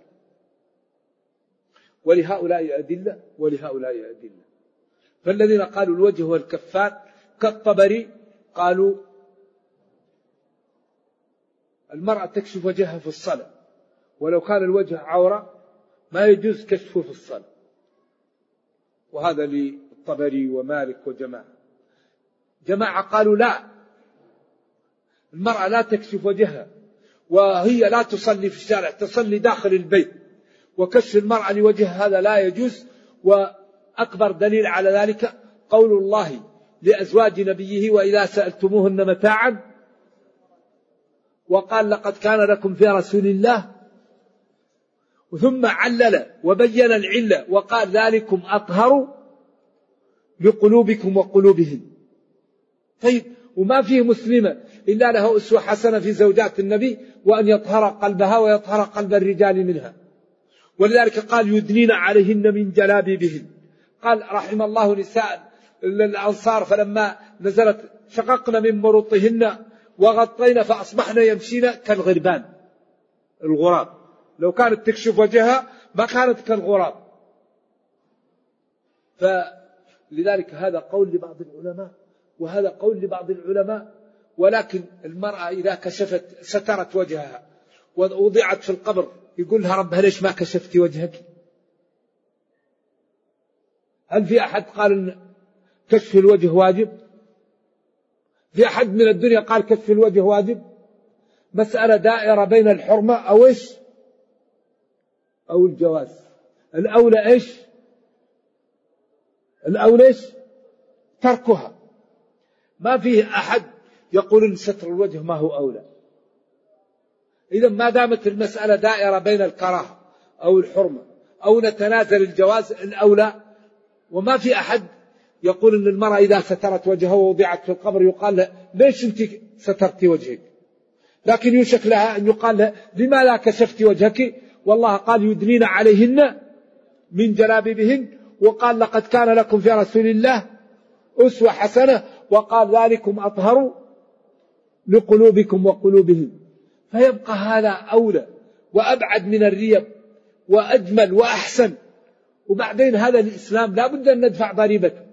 ولهؤلاء أدلة ولهؤلاء أدلة. فالذين قالوا الوجه والكفان كالطبري قالوا المرأة تكشف وجهها في الصلاة، ولو كان الوجه عورة ما يجوز كشفه في الصلاة. وهذا للطبري ومالك وجماعة. جماعة قالوا لا، المرأة لا تكشف وجهها وهي لا تصلي في الشارع، تصلي داخل البيت، وكشف المرأة لوجهها هذا لا يجوز. وأكبر دليل على ذلك قول الله لأزواج نبيه: وإذا سألتموهن متاعا، وقال لقد كان لكم في رسول الله، ثم علل وبين العلة وقال ذلكم أطهر لقلوبكم وقلوبهم. طيب، وما فيه مسلمة إلا له أسوة حسنة في زوجات النبي، وأن يطهر قلبها ويطهر قلب الرجال منها. ولذلك قال يدنين عليهن من جلابيبهن. قال رحم الله نساء الأنصار فلما نزلت شققن من مروطهن وغطينا فأصبحنا يمشين كالغربان، الغراب. لو كانت تكشف وجهها ما كانت كالغراب. فلذلك هذا قول لبعض العلماء وهذا قول لبعض العلماء. ولكن المرأة إذا كشفت سترت وجهها ووضعت في القبر يقول لها ربها ليش ما كشفت وجهك؟ هل في أحد قال إن كشف الوجه واجب؟ في أحد من الدنيا قال كشف الوجه واجب؟ مسألة دائرة بين الحرمة أو إيش أو الجواز. الأولى إيش؟ الأولى إيش؟ تركها. ما فيه أحد يقول إن ستر الوجه ما هو أولى. إذا ما دامت المسألة دائرة بين الكراهة أو الحرمة أو نتنازل الجواز، الأولى. وما في أحد يقول إن المرأة إذا سترت وجهها ووضعت في القبر يقال لها ليش أنت سترت وجهك؟ لكن يوشك لها أن يقال لها لما لا كشفت وجهك؟ والله قال يدنين عليهن من جلابيبهن، وقال لقد كان لكم في رسول الله أسوة حسنة، وقال ذلكم أطهر لقلوبكم وقلوبهم. فيبقى هذا أولى وأبعد من الريب وأجمل وأحسن. وبعدين هذا الإسلام لا بد أن ندفع ضريبته.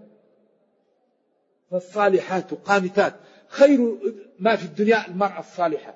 فالصالحات قانتات خير ما في الدنيا المرأة الصالحة.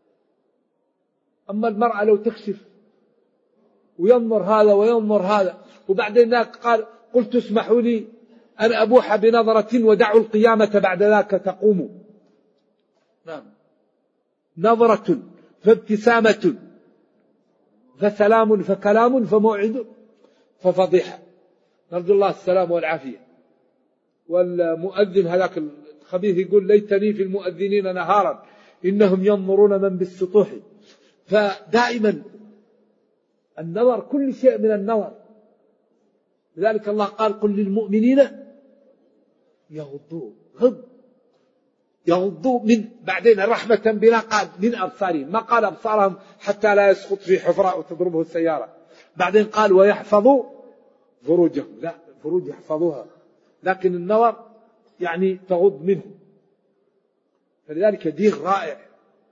أما المرأة لو تكشف وينظر هذا وينظر هذا وبعدين قال قلت اسمحوا لي أن أبوح بنظرة ودعوا القيامة بعد ذاك تقوموا. نعم. نظرة فابتسامة فسلام فكلام فموعد ففضيحة. نرجو الله السلام والعافية. والمؤذن هذاك الخبيث يقول ليتني في المؤذنين نهارا إنهم ينظرون من بالسطوح. فدائما النظر كل شيء من النظر. لذلك الله قال قل للمؤمنين يغضوا غض يغضوا من بعدين رحمة بنا قال من أبصارهم، ما قال أبصارهم حتى لا يسقط في حفرة وتضربه السيارة. بعدين قال ويحفظوا فروجهم، لا فروج يحفظوها، لكن النظر يعني تغض منه. فلذلك دين رائع.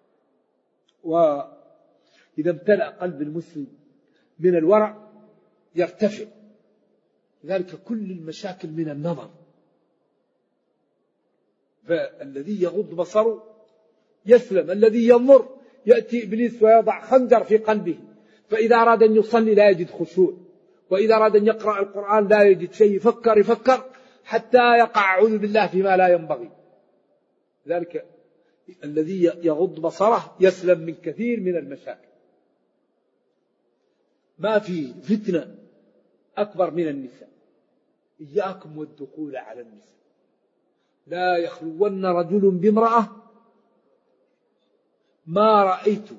وإذا امتلأ قلب المسلم من الورع يرتفع. لذلك كل المشاكل من النظر. فالذي يغض بصره يسلم. الذي ينظر يأتي إبليس ويضع خنجر في قلبه، فإذا أراد أن يصلي لا يجد خشوع، وإذا أراد أن يقرأ القرآن لا يجد شيء، يفكر يفكر حتى يقع أعوذ بالله فيما لا ينبغي. لذلك الذي يغض بصره يسلم من كثير من المشاكل. ما في فتنة أكبر من النساء. إياكم والدخول على النساء. لا يخلون رجل بامرأة ما رأيت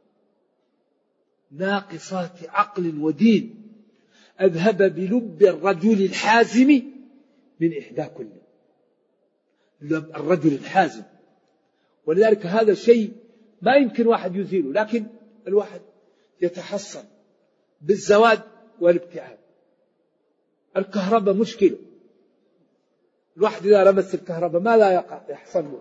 ناقصات عقل ودين أذهب بلب الرجل الحازم من إحداكن. الرجل الحازم. ولذلك هذا الشيء ما يمكن واحد يزيله، لكن الواحد يتحصن بالزواج والابتعاد. الكهرباء مشكلة. الواحد إذا لمس الكهرباء ما لا يقع يحصل له،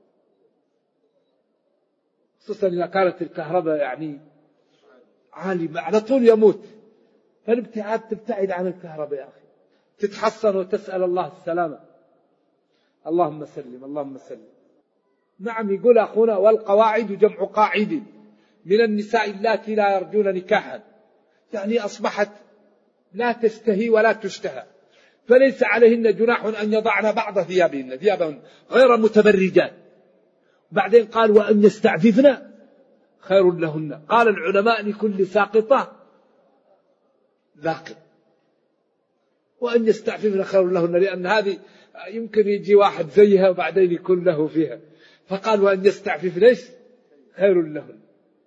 خصوصا إذا كانت الكهرباء يعني عالية على طول يموت. فالابتعاد تبتعد عن الكهرباء يا أخي، تتحصن وتسأل الله السلامة. اللهم سلم اللهم سلم. نعم. يقول أخونا والقواعد جمع قاعد من النساء اللاتي لا يرجون نكاحا، يعني أصبحت لا تشتهي ولا تشتهى، فليس عليهن جناح أن يضعن بعض ثيابهن ثيابهن غير متبرجات. بعدين قال وأن يستعففن خير لهن. قال العلماء لكل ساقطة لاقط، وأن يستعففن خير لهن، لأن هذه يمكن يجي واحد زيها وبعدين يكون له فيها، فقال وأن يستعففن ليش خير لهن.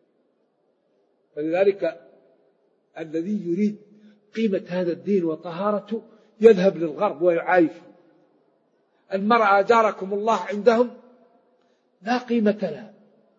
فلذلك الذي يريد قيمة هذا الدين وطهارته يذهب للغرب ويعايف. المرأة جاركم الله عندهم لا قيمة لها،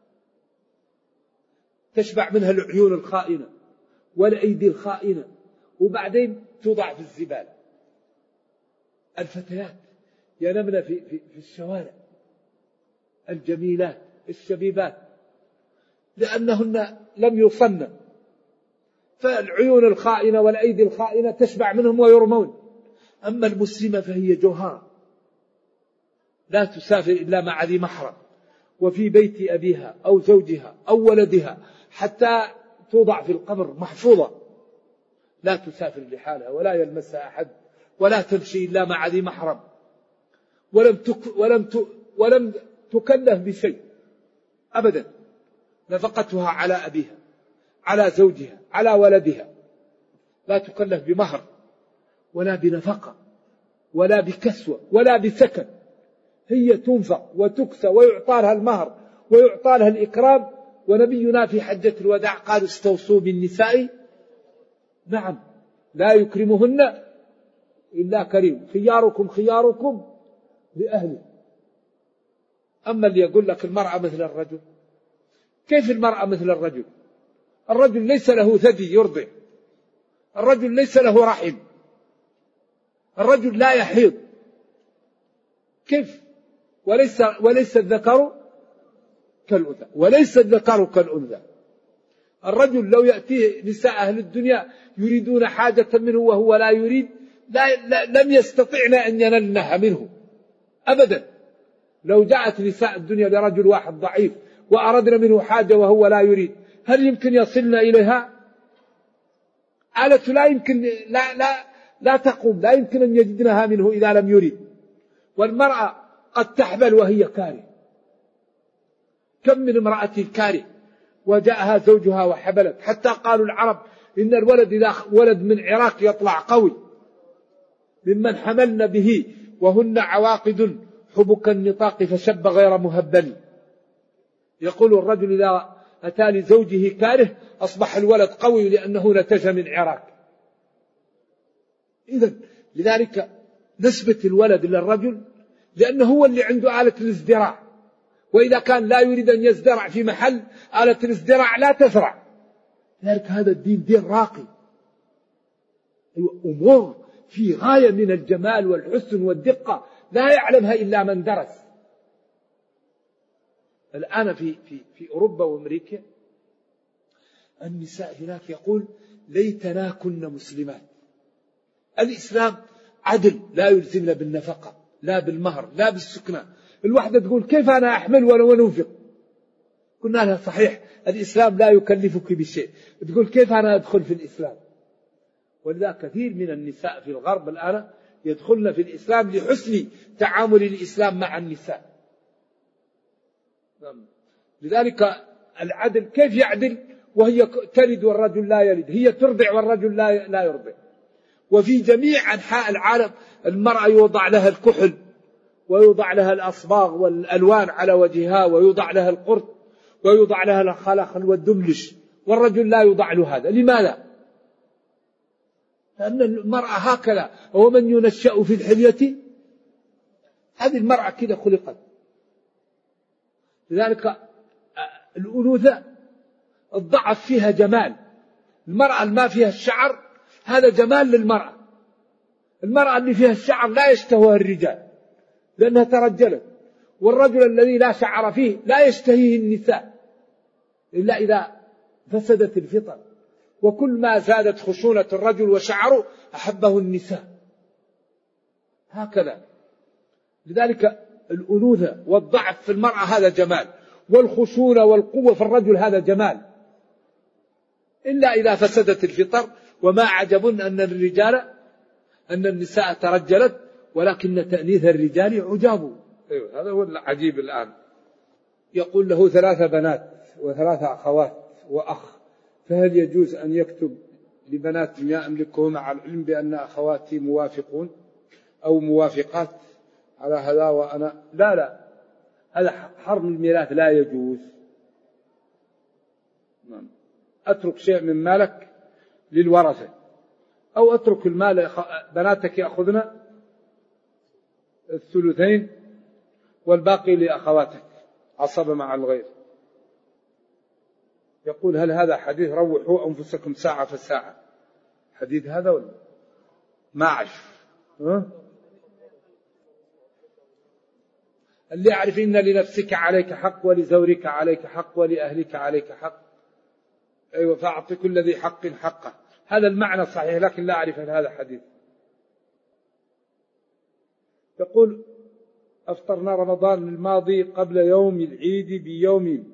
تشبع منها العيون الخائنة والأيدي الخائنة، وبعدين توضع في الزبالة. الفتيات ينمن في, في, في الشوارع، الجميلات الشبيبات، لأنهن لم يصن، فالعيون الخائنة والأيدي الخائنة تشبع منهم ويرمون. أما المسلمة فهي جوهرة لا تسافر إلا مع ذي محرم، وفي بيت أبيها أو زوجها أو ولدها حتى توضع في القبر محفوظة، لا تسافر لحالها ولا يلمسها أحد، ولا تمشي إلا مع ذي محرم، ولم تك ولم ت ولم تكلف بشيء أبدا. نفقتها على أبيها على زوجها على ولدها، لا تكلف بمهر ولا بنفقة ولا بكسوة ولا بسكن، هي تنفق وتكسى ويعطى لها المهر ويعطى لها الإكرام. ونبينا في حجة الوداع قال استوصوا بالنساء نعم لا يكرمهن إلا كريم، خياركم خياركم لأهله. أما اللي يقول لك المرأة مثل الرجل، كيف المرأة مثل الرجل؟ الرجل ليس له ثدي يرضع، الرجل ليس له رحم، الرجل لا يحيض، كيف؟ وليس وليس الذكر كالأنثى، وليس الذكر كالأنثى. الرجل لو يأتيه نساء أهل الدنيا يريدون حاجة منه وهو لا يريد، لا لا لم يستطعن أن ينلنها منه أبدا. لو جاءت نساء الدنيا لرجل واحد ضعيف وأردنا منه حاجة وهو لا يريد، هل يمكن يصلنا إليها؟ آلة لا يمكن لا لا لا تقوم، لا يمكن أن يجدنها منه إذا لم يرد. والمرأة قد تحبل وهي كاره، كم من امرأة كاره وجاءها زوجها وحبلت، حتى قالوا العرب إن الولد إذا ولد من عراق يطلع قوي ممن حملن به وهن عواقد حبك النطاق فشب غير مهبل. يقول الرجل إذا أتى لزوجه كاره أصبح الولد قوي لأنه نتج من عراق. إذن لذلك نسبة الولد للرجل لأنه هو اللي عنده آلة الازدراع، وإذا كان لا يريد أن يزدرع في محل آلة الازدراع لا تزرع. لذلك هذا الدين دين راقي، أمور في غاية من الجمال والحسن والدقة لا يعلمها إلا من درس. الآن في, في, في أوروبا وأمريكا النساء هناك يقول ليتنا كنا مسلمات. الإسلام عدل، لا يلزمنا بالنفقة لا بالمهر لا بالسكنة. الوحدة تقول كيف أنا أحمل ولا أنفق؟ قلنا لها صحيح الإسلام لا يكلفك بشيء، تقول كيف أنا أدخل في الإسلام؟ ولذا كثير من النساء في الغرب الآن يدخلن في الإسلام لحسن تعامل الإسلام مع النساء. لذلك العدل كيف يعدل وهي تلد والرجل لا يلد، هي ترضع والرجل لا لا يرضع. وفي جميع أنحاء العالم المرأة يوضع لها الكحل ويوضع لها الأصباغ والألوان على وجهها ويوضع لها القرط ويوضع لها الخلخل والدملش، والرجل لا يوضع له هذا. لماذا؟ لأن المرأة هكذا، ومن ينشأ في الحلية، هذه المرأة كده خلقت. لذلك الأنوثة الضعف فيها جمال. المرأة اللي ما فيها الشعر هذا جمال للمرأة. المرأة اللي فيها الشعر لا يشتهوها الرجال لأنها ترجلت، والرجل الذي لا شعر فيه لا يشتهيه النساء إلا إذا فسدت الفطر. وكل ما زادت خشونة الرجل وشعره أحبه النساء، هكذا. لذلك الأنوثة والضعف في المرأة هذا جمال، والخشونة والقوة في الرجل هذا جمال، إلا إذا فسدت الفطر. وما عجب أن الرجال أن النساء ترجلت ولكن تأنيث الرجال عجاب. أيوة هذا هو العجيب الآن. يقول له ثلاثة بنات وثلاثة أخوات وأخ، فهل يجوز أن يكتب لبنات ما أملكهما على العلم بأن أخواتي موافقون أو موافقات على هذا وأنا لا لا هذا حرم الميراث لا يجوز. أترك شيء من مالك للورثة أو أترك المال، بناتك يأخذن الثلثين والباقي لأخواتك عصبة مع الغير. يقول هل هذا حديث روحوا أنفسكم ساعة فساعة؟ حديث هذا ولا ما أعرف؟ أه؟ اللي يعرف إن لنفسك عليك حق ولزورك عليك حق ولأهلك عليك حق، أيوة فأعط كل ذي حق حقه. هذا المعنى صحيح لكن لا أعرف هذا حديث. يقول أفطرنا رمضان الماضي قبل يوم العيد بيوم،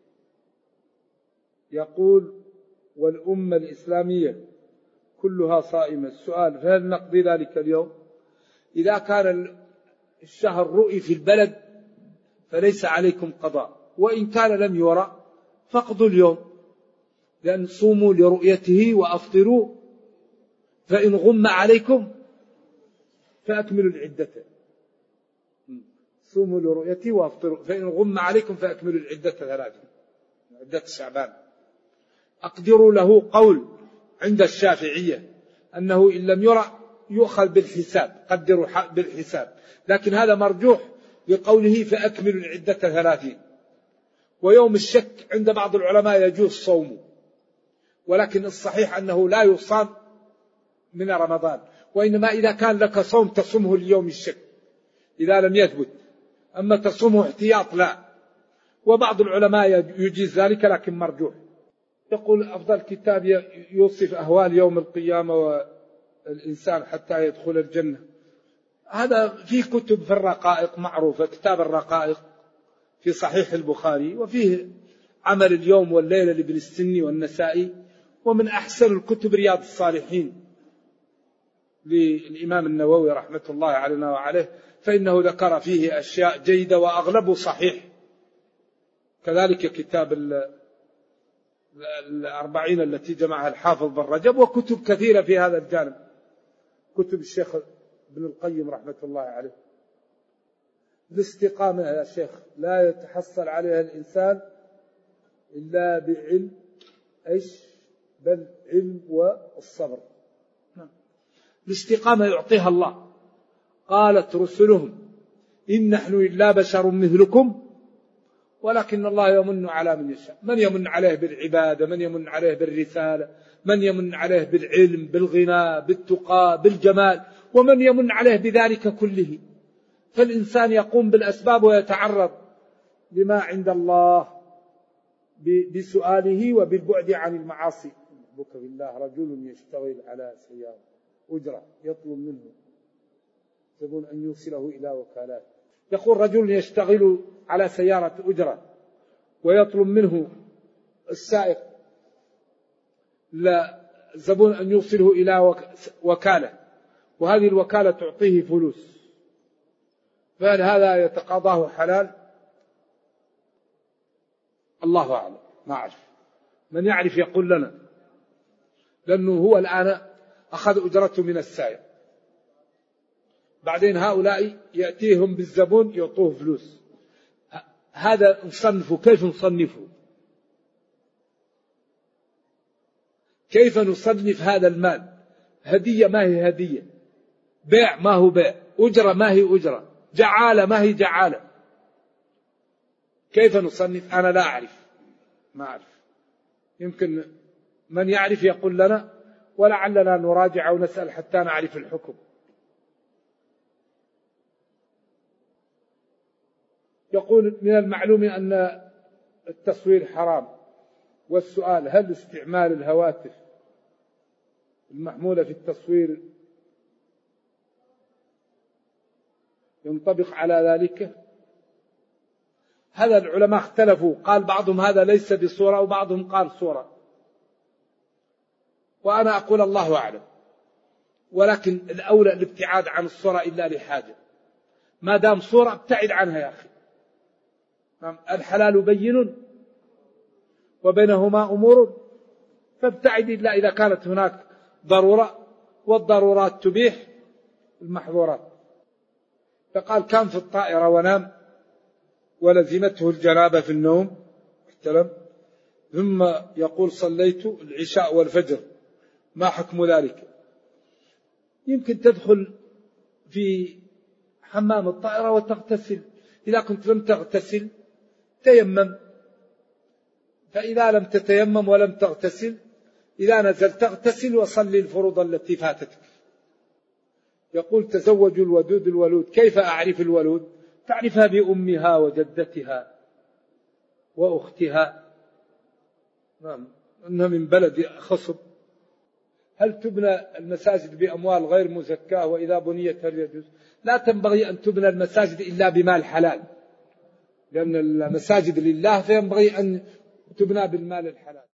يقول والأمة الإسلامية كلها صائمة. السؤال فهل نقضي ذلك اليوم؟ إذا كان الشهر رؤي في البلد فليس عليكم قضاء، وإن كان لم يرى فاقضوا اليوم، لأن صوموا لرؤيته وأفطروا فإن غم عليكم فأكملوا العدة. صوموا لرؤيته وأفطروا فإن غم عليكم فأكملوا العدة ثلاثة، عدة شعبان. أقدروا له قول عند الشافعية أنه إن لم يرى يؤخذ بالحساب، قدروا بالحساب، لكن هذا مرجوح لقوله فأكملوا العدة ثلاثين. ويوم الشك عند بعض العلماء يجوز صومه، ولكن الصحيح أنه لا يصام من رمضان، وإنما إذا كان لك صوم تصومه اليوم الشك إذا لم يثبت، أما تصومه احتياط لا. وبعض العلماء يجيز ذلك لكن مرجوح. يقول أفضل كتاب يوصف أهوال يوم القيامة والإنسان حتى يدخل الجنة. هذا فيه كتب في الرقائق معروفة، كتاب الرقائق في صحيح البخاري، وفيه عمل اليوم والليلة لابن السني والنسائي، ومن أحسن الكتب رياض الصالحين للإمام النووي رحمة الله علينا وعليه، فإنه ذكر فيه أشياء جيدة وأغلبه صحيح. كذلك كتاب الأربعين التي جمعها الحافظ بن رجب، وكتب كثيرة في هذا الجانب، كتب الشيخ ابن القيم رحمة الله عليه. الاستقامة يا شيخ لا يتحصل عليها الإنسان إلا بعلم إيش؟ بل علم والصبر. الاستقامة يعطيها الله. قالت رسلهم إن نحن إلا بشر مثلكم ولكن الله يمن على من يشاء. من يمن عليه بالعبادة، من يمن عليه بالرسالة، من يمن عليه بالعلم، بالغنى، بالتقى، بالجمال، ومن يمن عليه بذلك كله. فالإنسان يقوم بالأسباب ويتعرض لما عند الله بسؤاله وبالبعد عن المعاصي. بك بالله رجل يشتغل على سيارة أجرة يطلب منه زبون أن يوصله إلى وكالات. يقول رجل يشتغل على سيارة أجرة ويطلب منه السائق زبون أن يوصله إلى وكالة، وهذه الوكالة تعطيه فلوس، فهل هذا يتقاضاه حلال؟ الله أعلم، ما أعرف. من يعرف يقول لنا، لأنه هو الآن أخذ أجرته من السائق، بعدين هؤلاء يأتيهم بالزبون يعطوه فلوس. هذا نصنفه، كيف نصنفه؟ كيف نصنف هذا المال؟ هدية ما هي هدية، بيع ما هو بيع، أجرة ما هي أجرة، جعالة ما هي جعالة. كيف نصنف؟ أنا لا أعرف، ما أعرف. يمكن من يعرف يقول لنا، ولعلنا نراجع ونسأل حتى نعرف الحكم. يقول من المعلوم أن التصوير حرام، والسؤال هل استعمال الهواتف المحمولة في التصوير ينطبق على ذلك؟ هذا العلماء اختلفوا، قال بعضهم هذا ليس بصورة وبعضهم قال صورة، وأنا أقول الله أعلم. ولكن الأولى الابتعاد عن الصورة إلا لحاجة. ما دام صورة ابتعد عنها يا أخي. الحلال بين وبينهما أمور فابتعد إلا إذا كانت هناك ضرورة، والضرورات تبيح المحظورات. فقال كان في الطائرة ونام ولزمته الجنابة في النوم احتلم، ثم يقول صليت العشاء والفجر، ما حكم ذلك؟ يمكن تدخل في حمام الطائرة وتغتسل، إذا كنت لم تغتسل تيمم، فإذا لم تتيمم ولم تغتسل إذا نزلت تغتسل وصلي الفروض التي فاتتك. يقول تزوجوا الودود الولود. كيف أعرف الولود؟ تعرفها بأمها وجدتها وأختها، نعم، أنها من بلد خصب. هل تبنى المساجد بأموال غير مزكاة؟ وإذا بنيت هل يجوز؟ لا تنبغي أن تبنى المساجد إلا بمال حلال، لأن المساجد لله فينبغي أن تبنى بالمال الحلال.